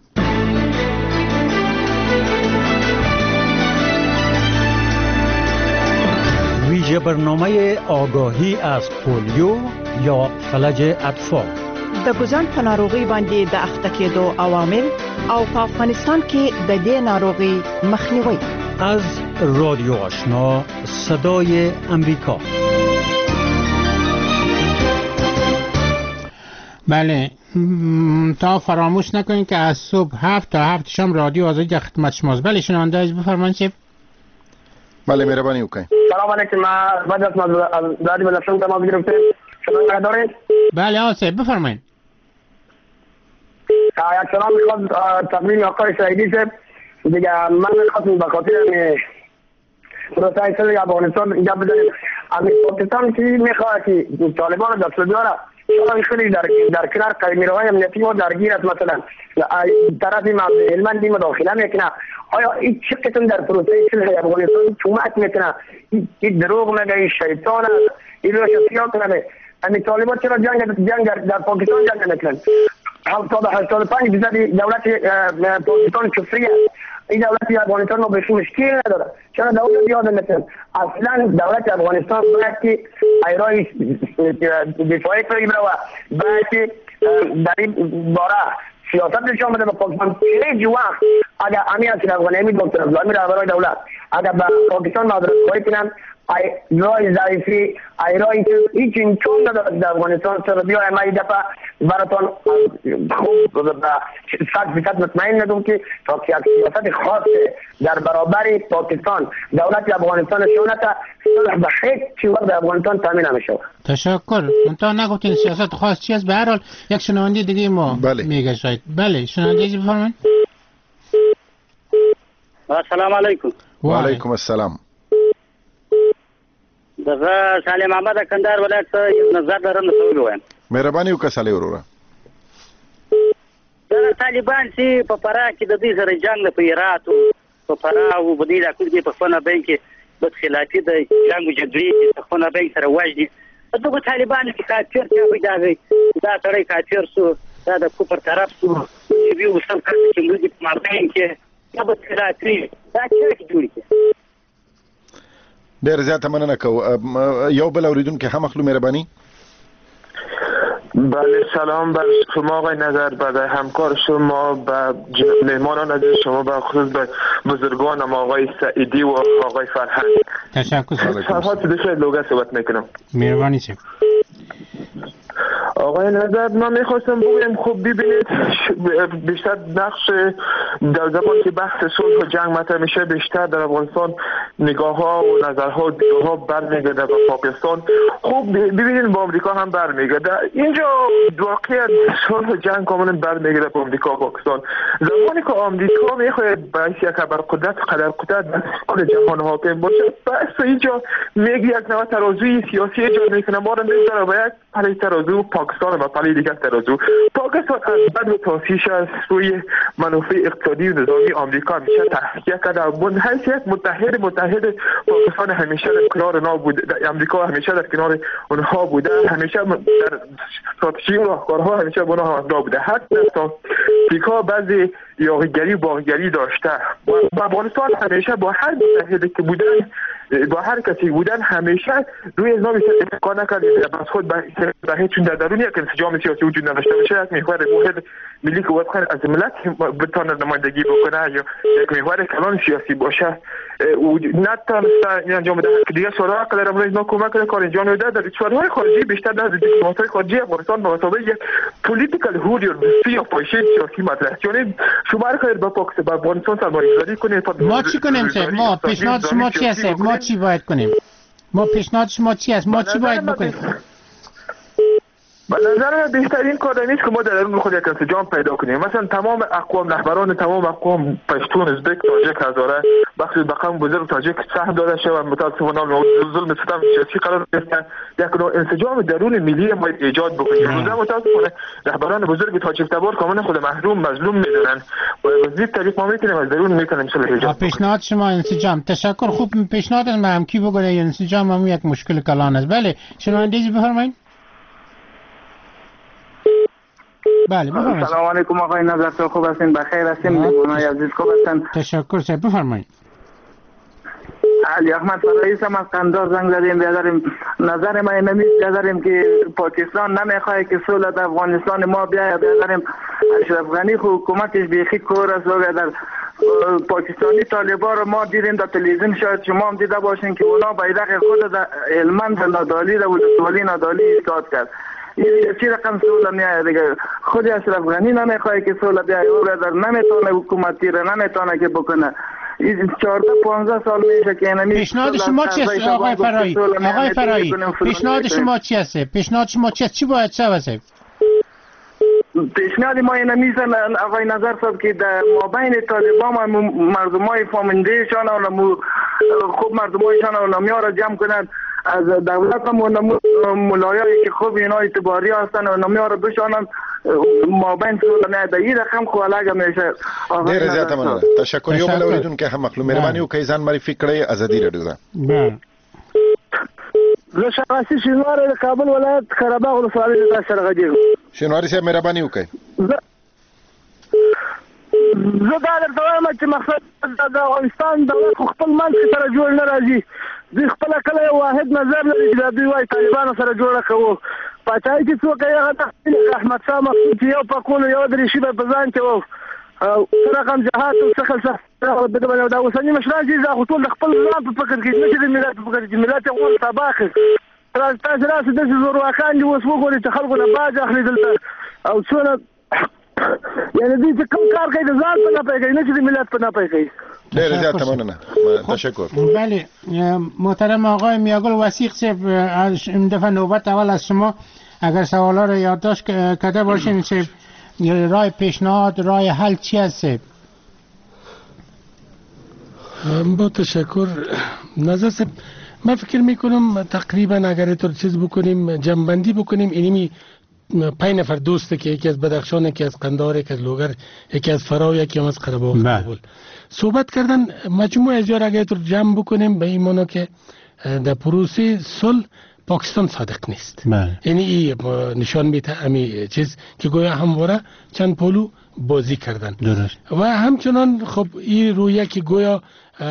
ویژه برنامه آگاهی از پولیو یا فلج اطفال. د ګوزن په ناروغي باندې د اخته کېدو عوامل او په افغانستان کې د دې ناروغي مخنیوي. از رادیو آشنا صدای امریکا. بله تا فراموش نکنید که از صبح 7 تا 7 شام رادیو آزادی در خدمت شماست. بله شنونده عزیز بفرمایید شیف. بله مهربانی وکړئ. سلام علیکم. بعد از دادی بلشون تمام گرفتیم. شما دارید؟ بله آسه بفرمایید. یک سلام میخواد تقدیم آقای سعیدی صاحب دیگه. من میخواستم به خاطر پروسه سر افغانستان اینجا بدانیم از پاکستان که میخواد که طالبان دست بیاره شما خیلی در کنار قیمیرهای امنیتی ما درگیر است. مثلا طرفی هلمند مداخله میکنه. آیا این چه قسم در پروسه صلح افغانستان کمک میکنه؟ این دروغ میگه، این شیطان است، این رو شفیات کنه. همین طالبان چرا جنگ در پاکستان جنگ نکنن؟ 85% دولت پاکستان کفری است. این دولت افغانستان ما بهش مشکل نداره. چرا دولت یاد نکنن؟ اصلا دولت افغانستان باید که ایرای دفاعی کنیم و باید که در این باره سیاست نشان بده به پاکستان. هیچ وقت اگر امیر حسین افغانی امیر دکتر عبدالله رهبرای دولت اگر به پاکستان معذرت خواهی کنن رای ضعیفی ایرانی که هیچ امکان نداره در افغانستان سر بیایم. من این دفعه براتون خوب 100% مطمئن ندم که تا که یک سیاست خاص در برابر پاکستان دولت افغانستان شونتا صلح به هیچ وقت در افغانستان تامین نمیشه. تشکر. منتها نگفتین سیاست خاص چی است. به هر حال یک شنونده دیگه ما میگه شاید. بله شنونده دیگه بفرمایید. السلام علیکم. و علیکم السلام. دغه سالم احمد کندهار ولایت یو نظر درم نسول وایم. مهرباني وکړه صالح وروره. دا طالبان چې په فراه کې د دې سره جنگ په هرات او په فراه او په دې علاقو کې په خونه بین کې د خلافي د جنگ جګړې په خونه بین سره واجدي. دغه طالبان چې کافر ته پیدا وي دا سره کافر سو دا د کوپر طرف سو چې یو څه چې موږ په مابین کې دا په خلافي دا چې جوړي. ډیر زیاته مننه کوم. یو بل اوریدونکو هم اخلو مهرباني. بله سلام بر شما آقای نظر، برای همکار شما، به مهمانان عزیز شما، به خصوص به بزرگانم آقای سعیدی و آقای فرهنگ. تشکر. فرهاد سیدی لوگه صحبت میکنم. مهربانی شد. آقای نظر ما میخواستم بگویم خب ببینید بیشتر نقش در زمانی که بحث صلح و جنگ مطرح میشه بیشتر در افغانستان نگاه ها و نظرها و دیدگاه ها برمیگرده به پاکستان. خب ببینید با آمریکا هم برمیگرده. اینجا واقعیت صلح و جنگ کاملا برمیگرده به آمریکا و پاکستان. زمانی که آمریکا میخواهد باعث یک ابرقدرت قدر قدرت در کل جهان حاکم باشه بس اینجا میگه یک نوع ترازوی سیاسی ایجاد میکنه ما رو میذاره و یک پلی ترازو پاکستان و پلی دیگر ترازو. پاکستان از بد و تاسیش از روی منافع اقتصادی و نظامی آمریکا همیشه تحقیق کرده. حیثیت متحد پاکستان همیشه در کنار اونا بوده، آمریکا همیشه در کنار اونها بوده، همیشه در استراتژی و راهکارها همیشه با اونها همراه بوده. حتی آمریکا بعضی یاغیگری و باغیگری داشته و افغانستان همیشه با هر متحدی که بودن با هر کسی بودن همیشه روی نظام اتفاق نکرد از خود به هیچ چون در درون یک انسجام سیاسی وجود نداشته باشه. یک محور واحد ملی که وفقا از ملت بتونه نمایندگی بکنه یا یک محور کلان سیاسی باشه نتونسته این انجام بده که دیگه سوالها که در امروز ما کمک کار انجام میده. در سوالهای خارجی بیشتر در دیپلمات‌های خارجی افغانستان به مثابه یک پولیتیکال هود یا پایشه سیاسی مطرح کنید. شما هر کاری با پاکستان با افغانستان سرمایه‌گذاری کنید. ما چی کنیم؟ ما پیشنهاد شما چی هست؟ ما چی باید کنیم؟ ما پیشنهاد شما چی است؟ ما چی باید بکنیم؟ به نظر من بهترین کار نیست که ما در درون خود یک انسجام پیدا کنیم. مثلا تمام اقوام رهبران تمام اقوام پشتون، ازبک، تاجیک، هزاره بخش بقام بزرگ تاجیک سهم داده شد متاسفانه ظلم ستم سیاسی قرار گرفتن. یک نوع انسجام درون ملی ما ایجاد بکنیم. روزا متاسفانه رهبران بزرگ تاجیک تبار کاملا خود محروم مظلوم میدونن و به این طریق ما میتونیم از درون میتونیم صلح ایجاد. پیشنهاد شما انسجام. تشکر. خوب پیشنهاد از من کی بگه انسجام هم یک مشکل کلان است. بله شنوندگی بفرمایید. بله بفرمایید. سلام علیکم آقای نظر تو خوب هستین؟ بخیر هستین؟ مهمانای عزیز خوب هستن؟ تشکر صاحب بفرمایید. علی احمد رئیس هم از قندار زنگ زدیم بیادریم. نظر ما اینه بیادریم که پاکستان نمیخواه که صلح در افغانستان ما بیاید. بیادریم اشرف غنی حکومتش بیخی کور است و بیادر پاکستانی طالبان رو ما دیدیم در تلویزیون شاید شما هم دیده باشین که اونا بیرق خود در هلمند نادالی و ولسوالی نادالی ایستاد کرد. چی رقم صلح میاد دیگه؟ خود اشرف غنی نمیخواد که صلح بیاد و در نمیتونه حکومتی را نمیتونه که بکنه. 14-15 سال میشه که اینمی پیشنهاد شما چی است آقای فرایی؟ آقای فرایی پیشنهاد شما چی است؟ پیشنهاد شما چی است؟ چی باید شود؟ پیشنهاد ما اینه میزن آقای نظر صاحب که در مابین طالبان و مردمای فامنده شان و خوب مردمایشان و نمیار را جمع کنند از دولت هم ملایایی که خوب اینا اعتباری هستن و نمیار را بشانند مابین صلح نه این رقم خوالاگه میشه. ډیر زیاته مننه. تشکر. یو بل اوریدونکو هم مخلو مهرباني وکړئ ځان معرفي کړئ. ازادي رادیو ده. زه شغاسي شینواری د کابل ولایت خراباغ ولسوالۍ د سرغدي. شینواری صاحب مهرباني وکړئ. زه دا درته وایم چې مقصد د افغانستان دولت خپل منځ کې سره جوړ نه راځي. دوی خپله کله یو واحد نظر لري چې دوی وایي طالبانو سره جوړه کوو. پاچاهي چې څوک یې هغه د احمدشاه مسعود چې یو پکولو یو دریشي به په ځان کې وو څه رقم جهاد او څه دا اوسني مشران چې دا خو ټول د خپل ځان په فکر کې نه چې د ملت په فکر کې ملت یې غواړي تباه کړي. تاسو راسئ داسې زورواکان دي اوس وګورئ چې خلکو نه باج اخلي دلته او څونه یعنی دوی چې کوم کار کوي د ځان په نفع کوي نه چې د ملت په نفع کوي. ډېر زیاته مننه. تشکر. بله محترم آقای میاگل وثیق صاحب این دفعه نوبت اول از شما اگر سوالا رو یادداشت کرده باشین صاحب راه پیشنهاد راه حل چی هست؟ با تشکر نظر صاحب من فکر میکنم تقریبا اگر تو چیز بکنیم جمع‌بندی بکنیم اینمی 5 نفر دوسته که یکی از بدخشان، یکی از قندهار، یکی از لوگر، یکی از فرا، یکی از قره باغ کابل صحبت کردن مجموعه از یار اگر تو جمع بکنیم به این معنی که در پروسه صلح پاکستان صادق نیست. یعنی نشان میده همین چیز که گویا همواره چند پولو بازی کردن و همچنان خب این رویه که گویا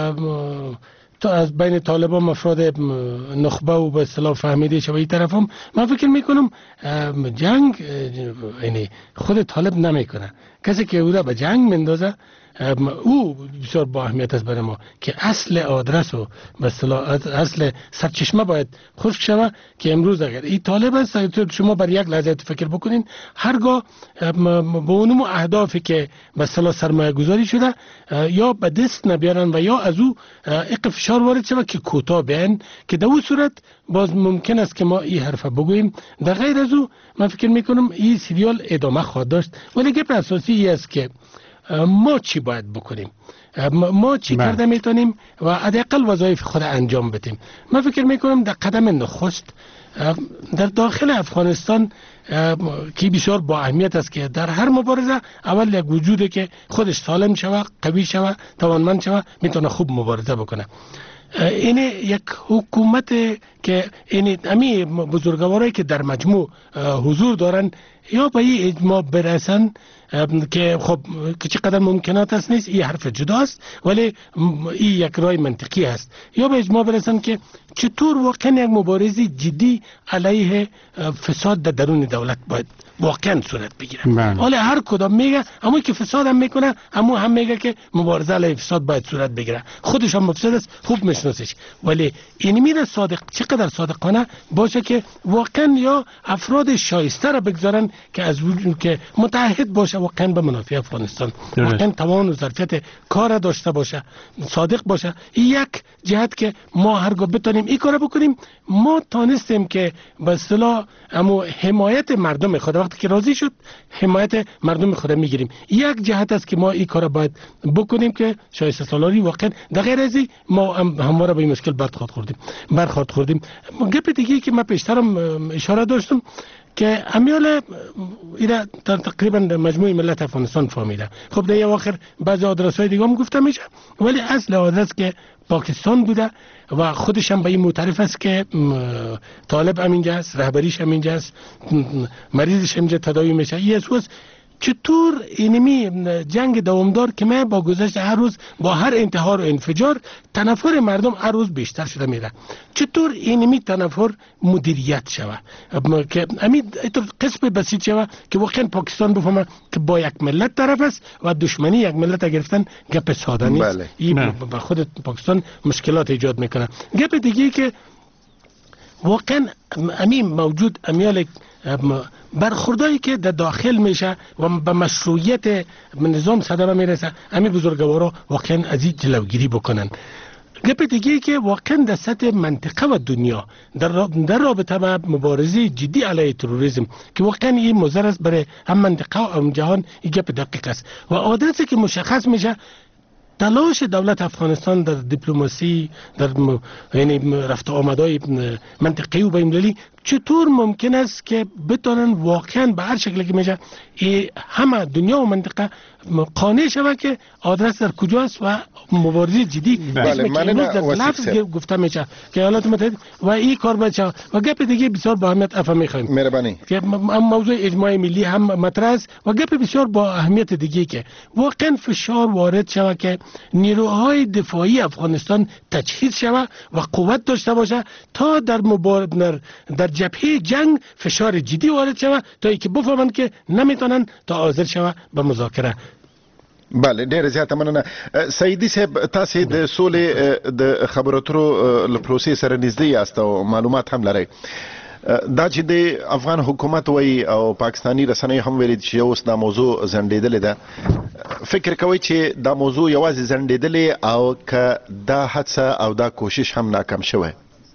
از بین طالبان مفراد نخبه و به اصطلاح فهمیده شده این طرف هم من فکر میکنم جنگ یعنی خود طالب نمیکنه. کسی که او را به جنگ مندازه او بسیار با اهمیت است برای ما که اصل آدرس و به اصطلاح اصل سرچشمه باید خشک شود که امروز اگر این طالب است شما بر یک لحظه فکر بکنین هرگاه به اونم اهدافی که به اصطلاح سرمایه گذاری شده یا به دست نبیارن و یا از او اق فشار وارد شود که کوتاه بیان که در اون صورت باز ممکن است که ما این حرف بگوییم. در غیر از او من فکر میکنم این سریال ادامه خواهد داشت ولی گپ اساسی این است که ما چی باید بکنیم، ما چی کرده میتونیم و حداقل وظایف خود انجام بدیم. من فکر میکنم در قدم نخست در داخل افغانستان که بسیار با اهمیت است که در هر مبارزه اول یک وجوده که خودش سالم شوه، قوی شوه، توانمند شوه، میتونه خوب مبارزه بکنه. این یک حکومت که این امی بزرگوارایی که در مجموع حضور دارن یا به این اجماع برسن که خب که چقدر ممکنات است نیست، این حرف جداست ولی این یک رای منطقی است، یا به اجماع برسن که چطور واقعا یک مبارزه جدی علیه فساد در درون دولت باید واقعا صورت بگیره. حالا هر کدام میگه همون که فساد هم میکنه همون هم میگه که مبارزه علیه فساد باید صورت بگیره، خودش هم مفسد است خوب میشناسش، ولی این میره صادق چقدر صادقانه باشه که واقعا یا افراد شایسته را بگذارن که از وجود که متحد باشه واقعا به منافع افغانستان، واقعا توان و ظرفیت کار داشته باشه، صادق باشه. یک جهت که ما هرگاه بتونیم این کارو بکنیم ما تانستیم که به اصطلاح امو حمایت مردم خود وقتی که راضی شد حمایت مردم خود میگیریم. یک جهت است که ما این کارو باید بکنیم که شایسته سالاری واقعا در غیر از این ما همواره به این مشکل برخورد خوردیم. گپ دیگه که من پیشترم اشاره داشتم که امیال اینا تقریبا مجموع ملت افغانستان فهمیده. خب در اواخر بعضی آدرس‌های دیگه هم گفته میشه ولی اصل آدرس که پاکستان بوده و خودش هم به این معترف است که طالب همینجا است، رهبریش همینجا است، مریضش همینجا تداوی میشه. این اساس چطور اینمی جنگ دوامدار که ما با گذشت هر روز با هر انتحار و انفجار تنفر مردم هر روز بیشتر شده میره، چطور اینمی تنفر مدیریت شود که همین قسم بسیط شود که واقعا پاکستان بفهمه که با یک ملت طرف است و دشمنی یک ملت گرفتن گپ ساده نیست. این با خود پاکستان مشکلات ایجاد میکنه. گپ دیگه که واقعا همین موجود امیال برخوردایی که در داخل میشه و به مشروعیت نظام صدمه میرسه همین بزرگوارا واقعا از این جلوگیری بکنن. گپ دیگه که واقعا در سطح منطقه و دنیا در رابطه با مبارزه جدی علیه تروریسم که واقعا این مضر است برای هم منطقه و هم جهان، این گپ دقیق است و آدرسی که مشخص میشه تلاش دولت افغانستان در دیپلماسی در یعنی رفت آمدهای منطقه‌ای و بین‌المللی چطور ممکن است که بتونن واقعا به هر شکلی که میشه همه دنیا و منطقه قانع شود که آدرس در کجاست و مبارزه جدی اسمی که امروز در لفظ گفته میشه که ایالات متحده و این کار باید شود. و گپ دیگه بسیار با اهمیت افهم میخوایم مهربانی که موضوع اجماع ملی هم مطرح است و گپ بسیار با اهمیت دیگه که واقعا فشار وارد شود که نیروهای دفاعی افغانستان تجهیز شود و قوت داشته باشه تا در جبهه جنگ فشار جدی وارد شود تا اینکه بفهمند که نمیتونن تا حاضر شود به مذاکره. بله ډیر زیاته مننه. سیدی صاحب تاسو د سولې د خبرو اترو له پروسې سره نږدې یاست او معلومات هم لرئ. دا چې د افغان حکومت وای او پاکستانی رسنۍ هم ویلي چې اوس دا موضوع زندېدلې ده، فکر کوي چې دا موضوع یوازې زندېدلې او که دا هڅه او دا کوشش هم ناکام شوه؟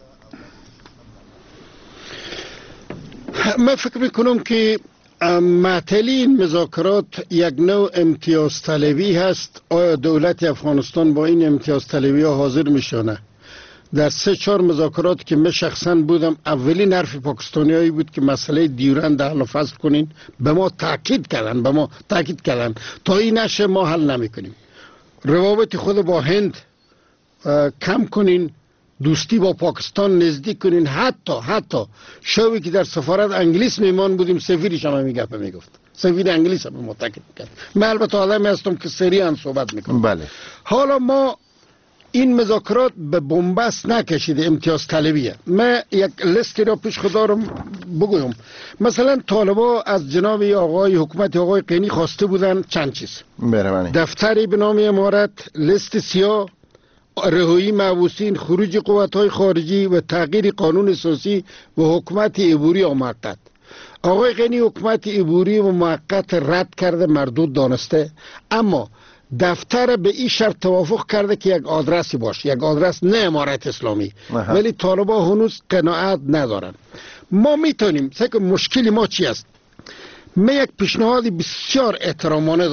من فکر میکنم که معطلی این مذاکرات یک نوع امتیاز طلبی هست. آیا دولت افغانستان با این امتیاز طلبی ها حاضر میشونه؟ در 3-4 مذاکرات که من شخصا بودم اولین حرف پاکستانی هایی بود که مسئله دیورند حل و فصل کنین. به ما تاکید کردن تا این نشه ما حل نمی کنیم. روابط خود با هند کم کنین، دوستی با پاکستان نزدیک کنین. حتی شوی که در سفارت انگلیس میمان بودیم سفیرش هم همین گپ میگفت، سفیر انگلیس هم متأکد کرد. من البته آدمی هستم که سریعا صحبت میکنم. بله. حالا ما این مذاکرات به بنبست نکشیده، امتیاز طلبیه. من یک لیستی را پیش خودم بگویم. مثلا طالبا از جناب آقای حکومت آقای قینی خواسته بودن چند چیز: دفتری به نام امارت، لیست سیاه، رهایی محبوسین، خروج قوت‌های خارجی و تغییر قانون اساسی و حکومت عبوری موقت. آقای قینی حکومت عبوری و موقت رد کرده، مردود دانسته، اما دفتر به این شرط توافق کرده که یک آدرسی باشه، یک آدرس نه امارت اسلامی. ولی طالبا هنوز قناعت ندارن. ما میتونیم که مشکل ما چی است؟ من یک پیشنهاد بسیار احترامانه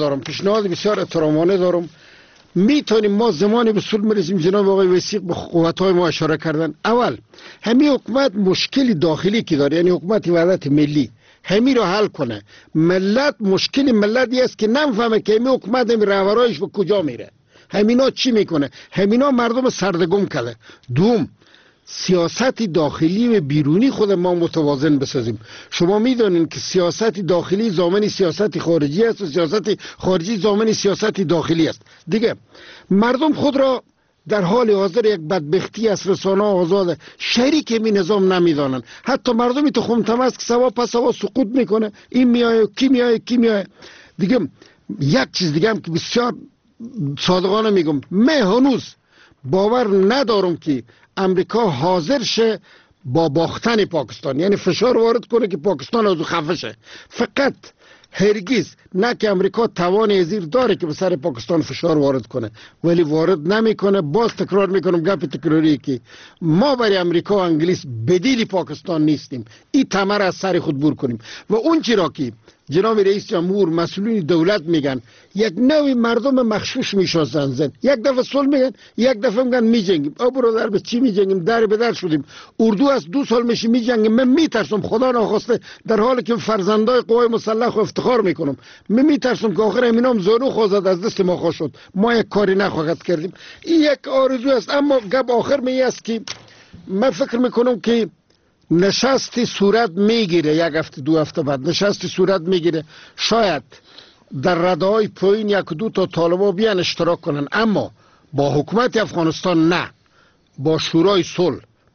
دارم. میتونیم ما زمانی به صلح برسیم. جناب آقای وثیق به قوت‌های ما اشاره کردن. اول همین حکومت مشکل داخلی که داره، یعنی حکومت وحدت ملی، همین رو حل کنه. ملت، مشکل ملتی است که نمیفهمه که همین حکومت رهبرایش به کجا میره، همینا چی میکنه، همینا مردم سردگم کرده. دوم، سیاست داخلی و بیرونی خود ما متوازن بسازیم. شما میدونین که سیاست داخلی ضامن سیاست خارجی است و سیاست خارجی ضامن سیاست داخلی است. دیگه مردم خود را در حال حاضر یک بدبختی است، رسانه آزاده، شریک می نظام نمیدانن. حتی مردمی تو خمتم است که سوا پس سوا سقوط میکنه، این میایه کی میایه. دیگه یک چیز دیگه هم که بسیار صادقانه میگم، من هنوز باور ندارم که امریکا حاضر شه با باختن پاکستان، یعنی فشار وارد کنه که پاکستان از خفه شه. فقط هرگز نه که امریکا توان ازیر داره که به سر پاکستان فشار وارد کنه، ولی وارد نمیکنه. باز تکرار میکنم گپ تکراری که ما برای امریکا و انگلیس بدیل پاکستان نیستیم. این تمر از سر خود بور کنیم. و اون چی را که جناب رئیس جمهور، مسئولین دولت میگن، یک نوع مردم مخشوش میشناسن. یک دفعه صلح میگن، یک دفعه میگن میجنگیم. او برادر به چی میجنگیم؟ در به در شدیم. اردو از 2 سال میشه میجنگیم. من میترسم، خدا ناخواسته، در حالی که فرزندای قوای مسلح افتخار میکنم، من میترسم که آخر همینام زانو خوزد از دست ما خوش شد، ما یک کاری نخواهد کردیم. این یک آرزو است. اما گپ آخر می است که من فکر میکنم که نشستی صورت میگیره، یک هفته 2 هفته بعد نشستی صورت میگیره. شاید در رده‌های پایین 1-2 تا طالبا بیان اشتراک کنن، اما با حکومت افغانستان نه، با شورای صلح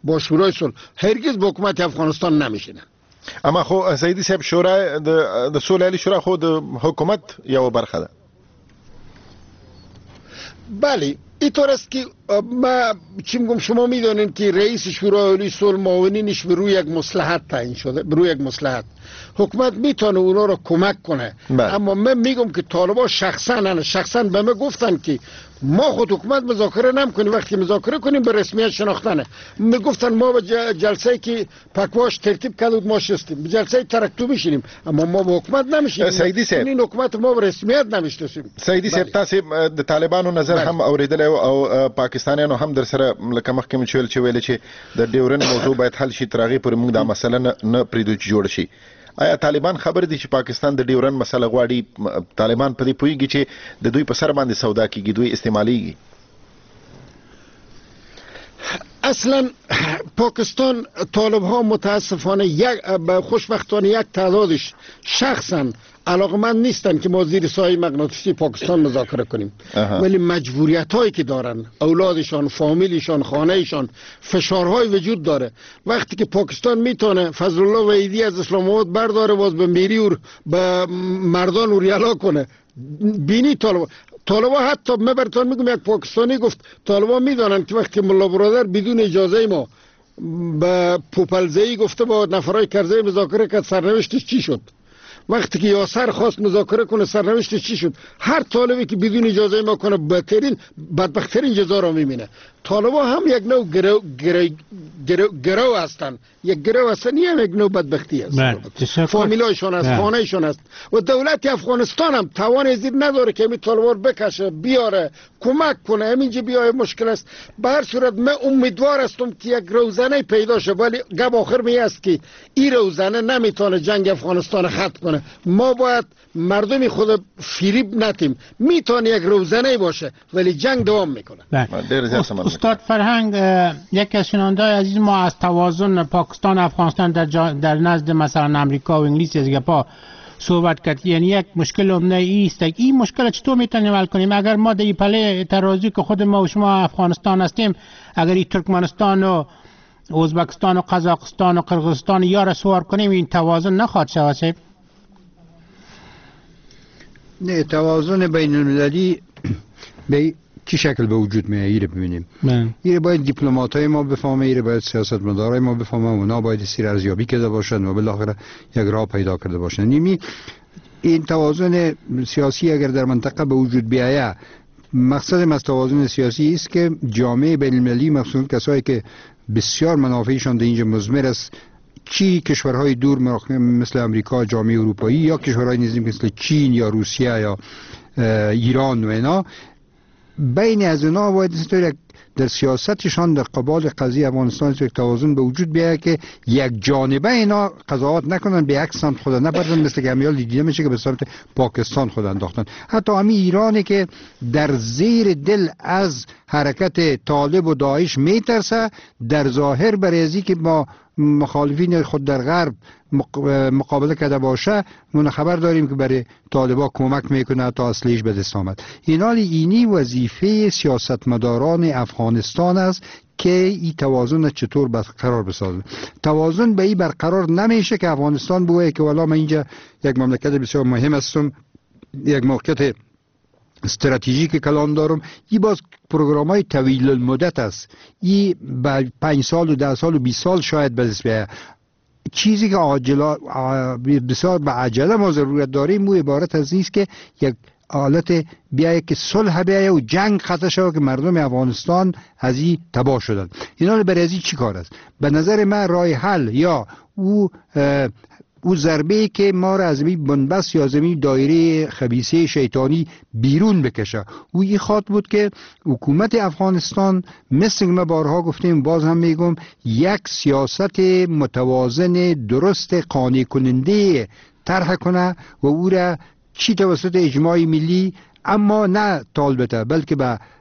هرگز با حکومت افغانستان نمیشینن. اما خو سیدی صاحب، شورای د صلح شورا خو د حکومت یو برخه ده. بله اینطور است که ما چی میگم، شما میدونین که رئیس شورای عالی صلح معاونینش به روی یک مصلحت تعیین شده، به روی یک مصلحت. حکومت میتونه اونا رو کمک کنه. اما من میگم که طالبا شخصا به من گفتن که ما خود حکومت مذاکره نمیکنیم، وقتی مذاکره کنیم به رسمیت شناختنه. میگفتن ما به جلسه که پکواش ترتیب کرد ما شستیم، به جلسه ترکتو میشینیم، اما ما به حکومت نمیشینیم. سیدی صاحب، این حکومت ما به رسمیت نمیشناسیم. سیدی صاحب، تاسو د طالبانو نظر هم اوریدل او پاکستانیانو هم در سره لکه مخکې مچول چې ویل چې د ډیورن موضوع باید حل شي، ترغه پر موږ دا مسله نه پریدو چې جوړ شي. آیا طالبان خبر دي چې پاکستان د ډیورن مسله غواړي؟ طالبان په دې پوهیږي چې د دوی په سر باندې سودا کیږي، دوی استعماليږي؟ اصلا پاکستان طالب ها متاسفانه خوشبختانه یک تعدادش شخصا علاقمند نیستن که ما زیر سایه مغناطیسی پاکستان مذاکره کنیم. ولی مجبوریت هایی که دارن، اولادشان، فامیلیشان، خانهشان، فشارهای وجود داره. وقتی که پاکستان میتونه فضل الله وحیدی از اسلام آباد برداره باز به میری و به مردان اوریالا کنه، بینی طالبا حتی من براتون میگم، یک پاکستانی گفت طالبا میدونن که وقتی ملا برادر بدون اجازه ما به پوپلزهی گفته با نفرای کرزی مذاکره کرد، سرنوشتش چی شد؟ وقتی که یاسر خواست مذاکره کنه، سرنوشتش چی شد؟ هر طالبی که بدون اجازه ما کنه بدبخترین جزا را میبینه. طالبا هم یک نوع گرو هستن، یک گرو هستن، هم یک نوع بدبختی است. فامیلایشان است، خانهشان است. و دولت افغانستان هم توان ازیر نداره که همین طالبا رو بکشه، بیاره، کمک کنه. همینجا بیای مشکل است. به هر صورت من امیدوار هستم که یک روزنه پیدا شه، ولی گپ آخر می است که این روزنه نمیتونه جنگ افغانستان ختم کنه. ما باید مردمی خود فریب نتیم. میتونه یک روزنه باشه ولی جنگ دوام میکنه. استاد فرهنگ، یک از شنونده‌های عزیز ما از توازن پاکستان افغانستان در نزد مثلا امریکا و انگلیس از گپا صحبت کرد. یعنی یک مشکل عمده است. این مشکل چطور میتونیم حل کنیم؟ اگر ما در این پله ترازی که خود ما و شما افغانستان هستیم، اگر این ترکمنستان و ازبکستان و قزاقستان و قرغیزستان یا را سوار کنیم، این توازن نخواهد شود. نه، توازن بین المللی به چی شکل به وجود میاد ایره ببینیم. ایره باید دیپلمات‌های ما بفهمه، ایره باید سیاستمدارای ما بفهمه، اونا باید سیر ارزیابی کرده باشن و بالاخره یک راه پیدا کرده باشن. این توازن سیاسی اگر در منطقه به وجود بیاید، مقصد از توازن سیاسی است که جامعه بین المللی، مخصوصا کسایی که بسیار منافعشان در اینجا مضمر است، چی کشورهای دور مثل امریکا، جامعه اروپایی، یا کشورهای نزدیک مثل چین یا روسیه یا ایران و اینا، بین از اینا باید در سیاستشان در قبال قضیه افغانستان یک توازن به وجود بیاید که یک جانبه اینا قضاوت نکنن، به یک سمت خود نبردن، مثل که همیال دیده میشه که به سمت پاکستان خود انداختن. حتی همین ایرانی که در زیر دل از حرکت طالب و داعش میترسه، در ظاهر برای که با مخالفین خود در غرب مقابله کرده باشه، ما خبر داریم که برای طالبا کمک میکنه تا اصلیش به دست آمد. اینی وظیفه سیاستمداران افغانستان است که این توازن چطور برقرار بسازه. توازن به این برقرار نمیشه که افغانستان بگه که والا من اینجا یک مملکت بسیار مهم هستم، یک موقعیت استراتژیک کلان دارم. این باز پروگرام‌های طویل المدت است. این بعد 5 سال و 10 سال و 20 سال شاید به دست بیاید. چیزی که بسیار به عجله ما ضرورت داریم و عبارت از نیست که یک حالت بیاید که صلح بیاید و جنگ خطا شود که مردم افغانستان از این تباه شدن. اینا برای از این چی کار است؟ به نظر من راه حل یا او ضربه که ما را از این بنبست یا زمین دایره خبیثه شیطانی بیرون بکشه، او این خواد بود که حکومت افغانستان مثل که ما بارها گفتیم، باز هم میگم، یک سیاست متوازن درست قانع کننده طرح کنه و او را چی توسط اجماع ملی، اما نه طالبته، بلکه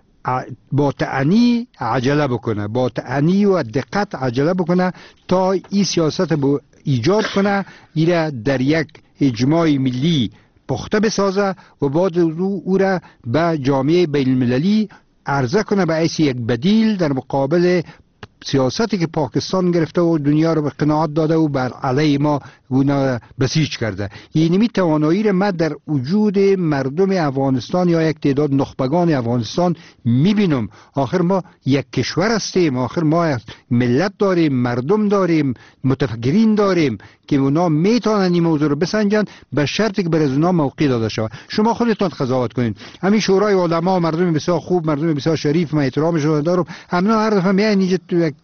با تعنی عجله بکنه، با تعنی و دقت عجله بکنه تا این سیاست ایجاد کنه، ایره در یک اجماع ملی پخته بسازه و بعد او را به جامعه بین المللی عرضه کنه به حیث یک بدیل در مقابل سیاستی که پاکستان گرفته و دنیا رو به قناعت داده و بر علیه ما اونا بسیج کرده. یعنی توانایی را من در وجود مردم افغانستان یا یک تعداد نخبگان افغانستان میبینم. آخر ما یک کشور هستیم، آخر ما ملت داریم، مردم داریم، متفکرین داریم که اونا میتونن این موضوع رو بسنجن، به شرطی که برای اونا موقع داده شود. شما خودتون قضاوت کنین. همین شورای علما مردم بسیار خوب، مردم بسیار شریف، من احترامشون دارم، همنا هر دفعه میان اینجا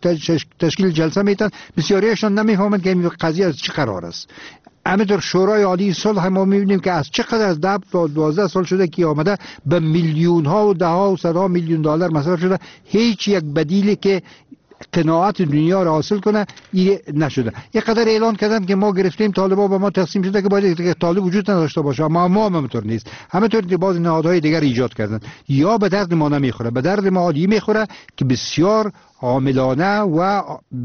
تشکیل جلسه میتن، بسیاریشون نمیفهمند که این قضیه از چه قرار است. همینطور شورای عالی صلح ما میبینیم که از چقدر از 10 تا 12 سال شده که آمده به میلیون ها و ده ها و صدها میلیون دلار مصرف شده، هیچ یک بدیلی که قناعت دنیا را حاصل کنه این نشده. یک قدر اعلان کردن که ما گرفتیم، طالبا با ما تقسیم شده که باید طالب وجود نداشته باشه، اما ما همینطور نیست. همینطور که باز نهادهای دیگر ایجاد کردن، یا به درد ما نمیخوره، به درد ما عالی میخوره که بسیار عاملانه و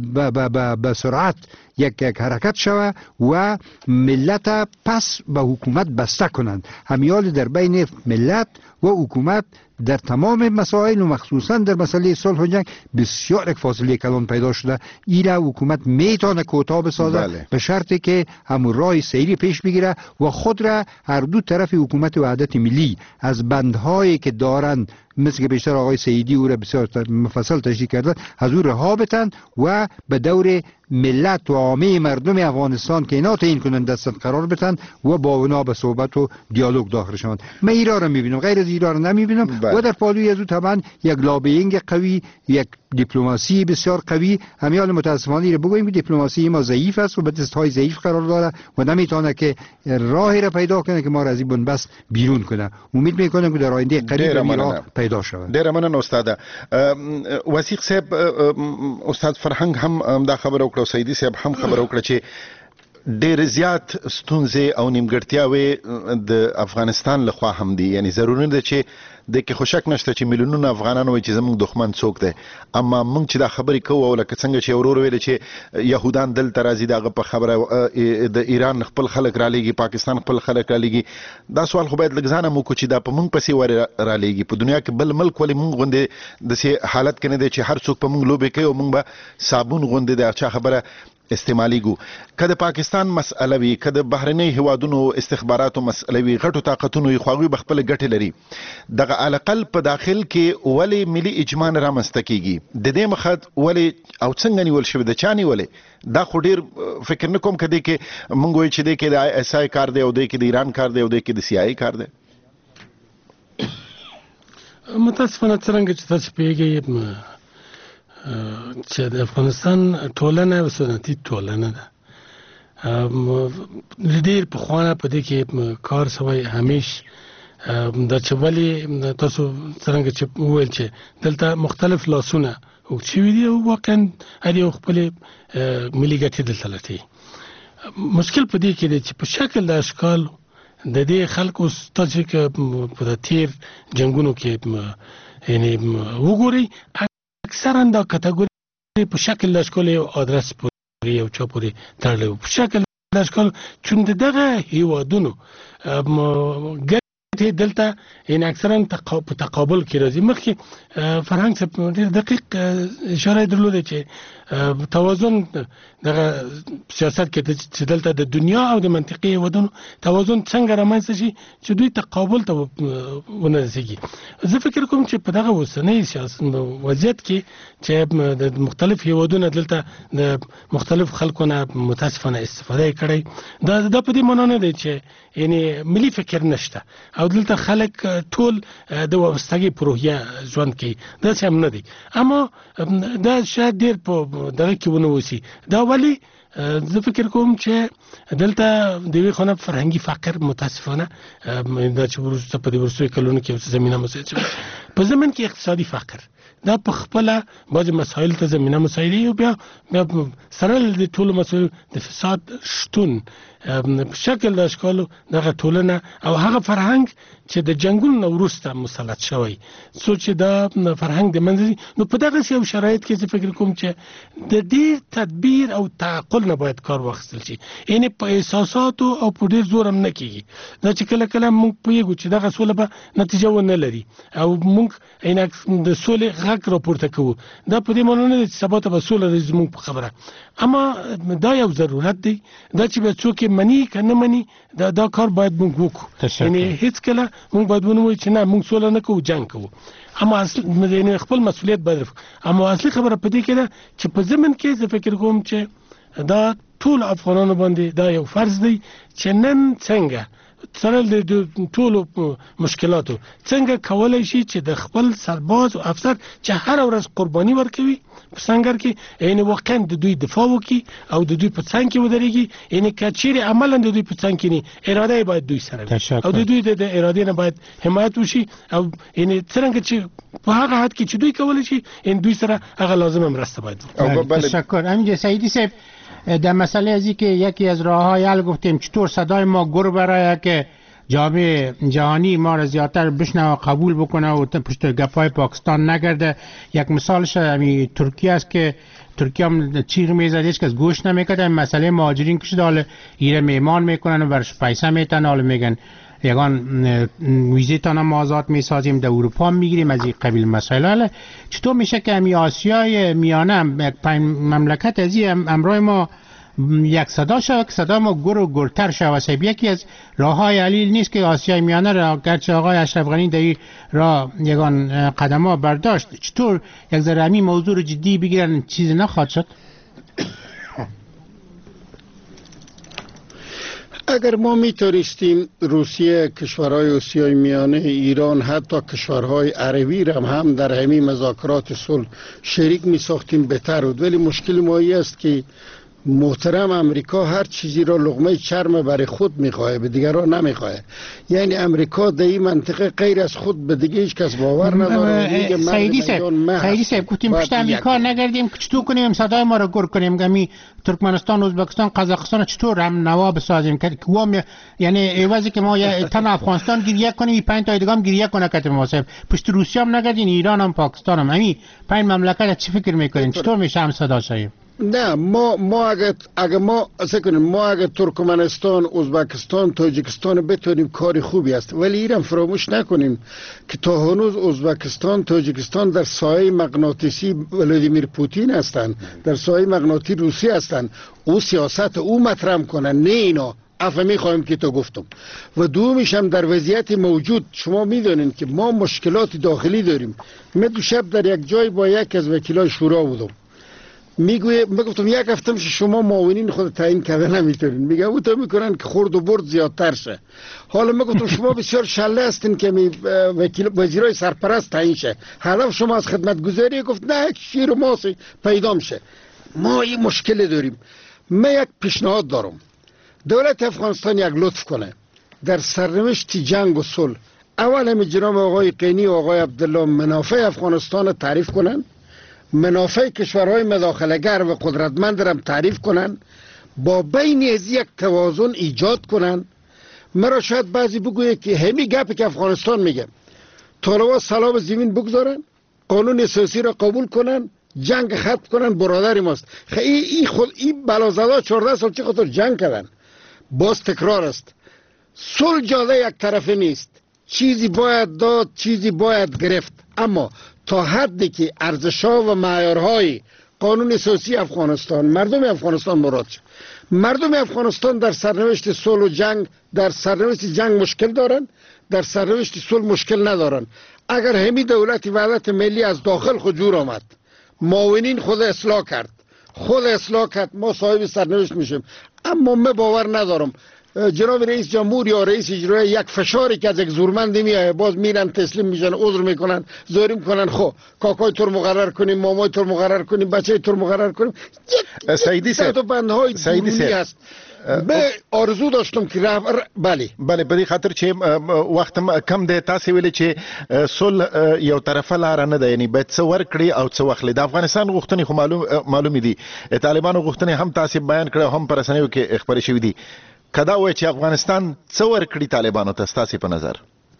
به سرعت یک حرکت شوه و ملت پس به حکومت بسته کنند. همیال در بین ملت و حکومت در تمام مسائل و مخصوصا در مسئله صلح و جنگ بسیار یک فاصله کلان پیدا شده. ایره حکومت میتونه کوتاه بسازه به شرطی که همون راه سیری پیش بگیره و خود را هر دو طرف حکومت وحدت ملی از بندهایی که دارن، مثل که بیشتر آقای سیدی او را بسیار مفصل تشریح کردن، از او رها بتن و به دور ملت و عامه مردم افغانستان که اینا تعیین کنند دست قرار بتن و با اونا به صحبت و دیالوگ داخل شوند. من ایران را میبینم، غیر از ایران نمیبینم. و در پالوی از او طبعا یک لابینگ قوی، یک دیپلماسی بسیار قوی. همیال متاسفانه را بگوییم که دیپلماسی ما ضعیف است و به دستهای ضعیف قرار داره و نمیتونه که راهی را پیدا کنه که ما را از این بنبست بیرون کنه. امید میکنم که در آینده قریب راه پیدا شود. ډیر مننه استاد وثیق صاحب. استاد فرهنګ هم دا خبر وکړو، سیدی صاحب هم خبر وکړه چې ډېر زیات ستونزې او نیمګړتیاوې د افغانستان لخوا هم دي. یعنی ضروري ده چې د کې خوشک نشته چې میلیونونه افغانان وایي چې زموږ دښمن څوک دی، اما موږ چې دا خبرې کوو او لکه څنګه چې ورور ویل چې یهودان دلته راځي دغه په خبره د ایران خپل خلک را لېږي، پاکستان خپل خلک را لېږي، دا سوال خو باید لږ ځان هم وکړو چې دا په موږ پسې ولې را لېږي. په دنیا کې بل ملک ولې موږ غوندې داسې حالت کې نه دی چې هر څوک په موږ لوبې کوي او موږ به صابون غوندې د چا خبره استعمالیږو. که د پاکستان مسئله وي، که د بهرنۍ هیوادونو استخباراتو مسئله وي، غټو طاقتونو یې خو هغوی به خپلې ګټې لري. دغه علقل په داخل کې ولې ملي اجماع نه رامنځته کېږي؟ د دې مخد ولې او څنګه نیول شوی، د چا نیولې؟ دا خو ډېر فکر نه کوم که دی کې موږ وایو چې دی کې د آی اس آی کار دی او دی کې د ایران کار دی او دی کې د سی آی کار دی. متاسفانه څرنګه چې تاسو پوهېږئ چې د افغانستان ټولنه یو سنتي ټولنه ده. ډېر پخوانه په دې کې کار شوی همیش دا چې ولې تاسو څرنګه چې وویل چې دلته مختلف لاسونه اوږد شوي دي او واقعا هر یو خپلې ملي ګټې دلته لټوي. مشکل په دې کې دی چې په شکل د اشکال د دې خلکو تاسو کې په تیر جنگونو کې یعنی وګورئ اکثرا دا کټګوري په شکل د اشکال یو ادرس پورې او چا پورې تړلی و. په شکل د اشکال چون دغه هیوادونو ګټې دلته یعنې اکثرا په تقابل کې راځي. مخکې فرهنګ صاحب ډېر دقیق اشاره یې درلوده چې توازن دغه سیاست کې چې دلته د دنیا او د منطقې هیوادونو توازن څنګه رامنځته شي چې دوی تقابل ته ونه رسېږي. زه فکر کوم چې په دغه اوسنۍ وضعیت کې چې د مختلف هیوادونو دلته د مختلف خلکو نه متاسفانه استفاده یې کړی، دا په دې معنا نه دی چې یعنې ملي فکر نشته او دلته خلک ټول د وابستګۍ په روحیه ژوند کوي، داسې هم نه دی. اما دا شاید ډېر په دغه کې ونه اوسي. دا ولې زه فکر کوم چې دلته د یوې خوا نه فرهنګي فقر متاسفانه دا چې وروسته په دې وروستیو کلونو کې زمینه مساعد شوې، په ضمن کې اقتصادي فقر دا په خپله بعضې مسایلو ته زمینه مساعدوي او بیا سره له دې ټولو مسایلو د فساد شتون په شکل د اشکالو دغه ټولنه او هغه فرهنګ چې د جنګونو نه وروسته مسلط شوی څو چې دا فرهنګ د منځه ځي. نو په دغسې یو شرایط کې زه فکر کوم چې د ډېر تدبیر او تعقل نه باید کار واخیستل شي، یعنې په احساساتو او په ډېر زور هم نه کېږي. دا چې کله کله موږ پوهېږو چې دغه سوله به نتیجه ونه لري او موږ د سولې غږ راپورته کوو، دا په دې معنا نه دی چې سبا ته به سوله راځي زموږ په خبره. اما دا یو ضرورت دی، دا چې به څوک یې مني که نه مني دا کار باید موږ وکړو. یعنې هېڅکله موږ باید ونه وایو چې نه موږ سوله نه کوو، جنګ کوو. اما خپل مسؤلیت باید اما اصلي خبره په دې کې ده چې په ضمن کې زه فکر کوم چې دا ټول افغانانو باندې دا یو فرض دی چې نن څنګه سره د ټولو مشکلاتو څنګه کولای شي چې د خپل سرباز او افسر چې هر ورځ قرباني ورکوي په سنگر کې یعنې واقعا د دوی دفاع وکړي او د دوی په څنګ کې ودرېږي. یعنې که چیرې عملا د دوی په څنګ کې نه اراده یې باید دوی سره وي او د دوی د ارادې نه باید حمایت وشي او یعنې څرنګه چې په هغه حد کې چې دوی کولی شي یعنې دوی سره هغه لازمه مرسته باید وکړي. تشکر. همینجا سعیدی صاحب در مسئله از که یکی از راه‌های حل گفتیم چطور صدای ما گر برای که جامعه جهانی ما را زیادتر بشنوه و قبول بکنه و پشت گپای پاکستان نگرده. یک مثالش همین ترکیه است که ترکیه هم چیغ میزد هیچ کس گوش نمیکرده. مسئله مهاجرین که شده حالا ایره میمان میکنن و برش پیسه میتن، حالا میگن یگان ویزه تان هم آزاد میسازیم در اروپا میگیریم از این قبیل مسائل. حالا چطور میشه که همی آسیای میانه یک مملکت از این امرای ما یک صدا شود که صدا ما گر و گرتر شود؟ صاحب یکی از راه های علیل نیست که آسیای میانه را گرچه آقای اشرف غنی در این راه یگان قدم ها برداشت، چطور یک ذره همین موضوع رو جدی بگیرن چیزی نخواهد شد؟ اگر ما میتونستیم روسیه، کشورهای آسیای میانه، ایران، حتی کشورهای عربی را هم در همین مذاکرات صلح شریک میساختیم بهتر بود. ولی مشکل ما این است که محترم امریکا هر چیزی را لقمه چرم برای خود میخواه، به دیگران نمیخواه. یعنی امریکا در این منطقه غیر از خود به دیگه هیچ کس باور نداره. سعیدی صاحب گفتیم پشت امریکا نگردیم که چطور کنیم صدای ما را گر کنیم، گمی ترکمنستان، ازبکستان، قزاقستان چطور هم نوا بسازیم که یعنی عوضی که ما تن افغانستان گریه کنیم 5 تا دیگه هم گریه کنه که ما صاحب پشت روسیه هم نگردین، ایران هم پاکستان هم همین 5 مملکت چی فکر میکنین چطور میشه هم صدا شایم؟ نه ما اگه ترکمنستان، ازبکستان، تاجیکستان بتونیم کار خوبی است، ولی ایران فراموش نکنیم که تا هنوز ازبکستان، تاجیکستان در سایه مغناطیسی ولادیمیر پوتین هستند، در سایه مغناطیسی روسی هستند. او سیاست او مطرح کنن، نه اینا. افهمی خواهیم که تو گفتم. و دومیش هم در وضعیت موجود شما میدونین که ما مشکلات داخلی داریم. من دو شب در یک جای با یک از وکیلای شورا بودم، میگفتم یک هفته شما معاونین خود تعیین کرده نمیتونین، میگه او تو میکنن که خورد و برد زیادتر شه. حالا میگفتم شما بسیار شله هستین که وزیرای سرپرست تعیین شه، هدف شما از خدمت گذاری. گفت نه شیر و ماسی پیدا میشه. ما این مشکل داریم. من یک پیشنهاد دارم، دولت افغانستان یک لطف کنه در سرنوشت جنگ و صلح اول هم جناب آقای قینی و آقای عبدالله منافع افغانستان تعریف کنن، منافع کشورهای مداخله‌گر و قدرتمند را تعریف کنن، با بین از یک توازن ایجاد کنن. مرا شاید بعضی بگویه که همی گپی که افغانستان میگه طالبان سلام زمین بگذارن، قانون اساسی را قبول کنن، جنگ ختم کنن، برادر ماست. این بلازادا 14 سال چه خاطر جنگ کردن؟ باز تکرار است، صلح جاده یک طرفه نیست، چیزی باید داد، چیزی باید گرفت، اما تا حدی که ارزش‌ها و معیارهای قانون اساسی افغانستان مردم افغانستان مراد شد. مردم افغانستان در سرنوشت صلح و جنگ، در سرنوشت جنگ مشکل دارن، در سرنوشت صلح مشکل ندارن. اگر همی دولت وحدت ملی از داخل خود جور آمد، معاونین خود اصلاح کرد، ما صاحب سرنوشت میشیم. اما من باور ندارم جناب رئیس جمهور یا رئیس اجرایی یک فشاری که از یک زورمند میایه باز میرن تسلیم میشن، عذر میکنن، زوری میکنن، خب کاکای تور مقرر کنیم، مامای تور مقرر کنیم، بچه تور مقرر کنیم. سعیدی صاحب، بندهای درونی هست. به آرزو داشتم که بله په خاطر چې وخت کم دی، تاسو ویل چې صلح یو طرفه لار نه ده، یعنی باید څه ورکړي او څه واخلي. د افغانستان غوښتنې خو معلومې دي، طالبانو غوښتنې هم تاسو بیان کړه، هم پر رسنیو کې خبرې شوې دي. کدا وای چې افغانستان څه ورکړي طالبانو ته تاسو په نظر؟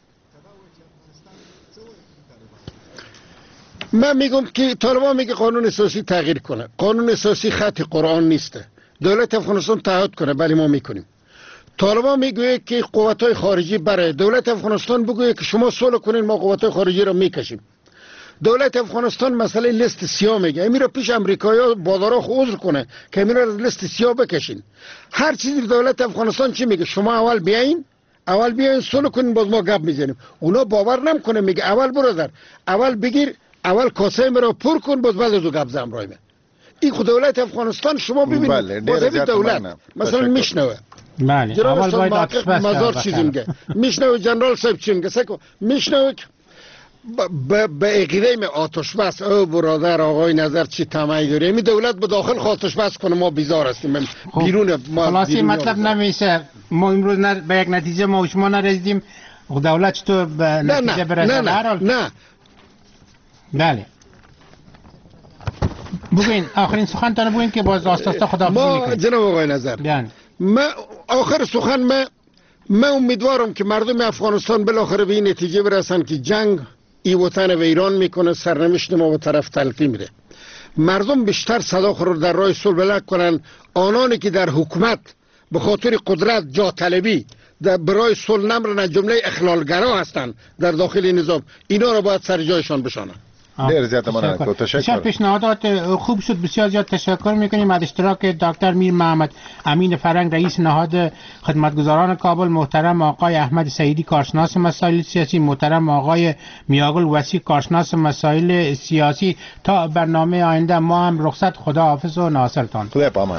من میگم که طالبان میگه قانون اساسی تغییر کنه. قانون اساسی خط قرآن نیسته. دولت افغانستان تعهد کنه، بله ما میکنیم. طالبان میگه که قوت‌های خارجی برای دولت افغانستان بگویه که شما صلح کنین، ما قوت‌های خارجی را میکشیم. دولت افغانستان مسئله لیست سیاه میگه، این را پیش امریکایی‌ها بادارا عذر کنه که این را از لیست سیاه بکشین. هر چیزی دولت افغانستان چی میگه؟ شما اول بیاین صلح کنین، باز ما گپ میزنیم. اونا باور نمیکنه، میگه اول برادر، اول بگیر، اول کاسه مرا پر کن، باز بعد از گپ زدم رای. این خود دولت افغانستان شما ببینید باز دولت مثلا میشنوه، بله اول باید آتش بس مزار چیزی میگه، میشنوه جنرال صاحب چی میگه، میشنوه به عقیده می آتش بس. او برادر آقای نظر چی طمعی داره؟ می دولت به داخل آتش بس کنه، ما بیزار هستیم بیرون. خلاصی مطلب نمیشه ما امروز به یک نتیجه ما و شما نرسیدیم، دولت چطور به نتیجه برسه؟ نه بله بگوین آخرین سخنتان بگوین که باز آستاستا خداحافظی میکنیم. جناب آقای نظر، من آخر سخن من امیدوارم که مردم افغانستان بالاخره به این نتیجه برسن که جنگ ای وطن و ایران میکنه، سرنوشت ما به طرف تلقی میره. مردم بیشتر صدا خود در راه صلح بلند کنن. آنانی که در حکومت به خاطر قدرت جا طلبی در برای صلح نمرن، جمله اخلالگرا هستند در داخل نظام، اینا را باید سر جایشان بشانن. ډیر زیات مننه. تشکر. پیشنهادات خوب شد، بسیار زیاد تشکر میکنیم از اشتراک دکتر میر محمد امین فرنگ رئیس نهاد خدمتگزاران کابل، محترم آقای احمد سعیدی کارشناس مسائل سیاسی، محترم آقای میاگل وسیع کارشناس مسائل سیاسی. تا برنامه آینده ما هم رخصت، خدا حافظ و ناصرتان. خدا پامان.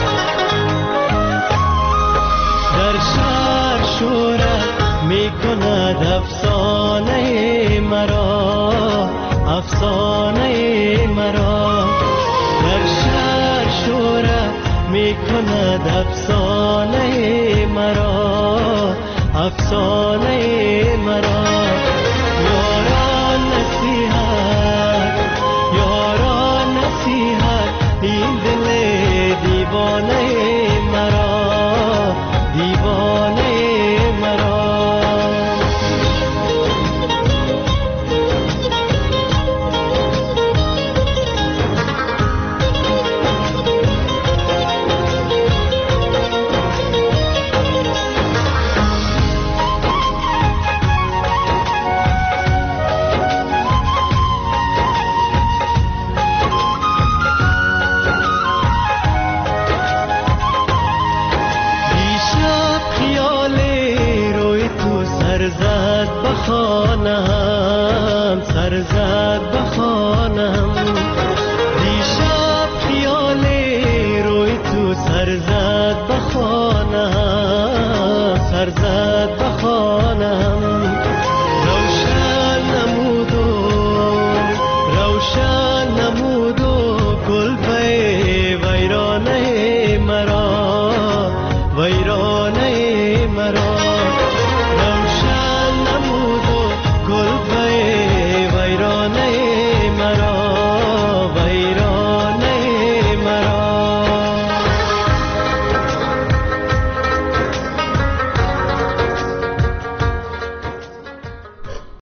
میکنه افسانه مرا، افسانه مرا در شهر شوره می کند افسانه مرا، افسانه مرا. یاران نصیحت، یاران نصیحت، این دل دیوانه مرا، دیوانه مرا. سرزد بخانم، سرزد بخانم،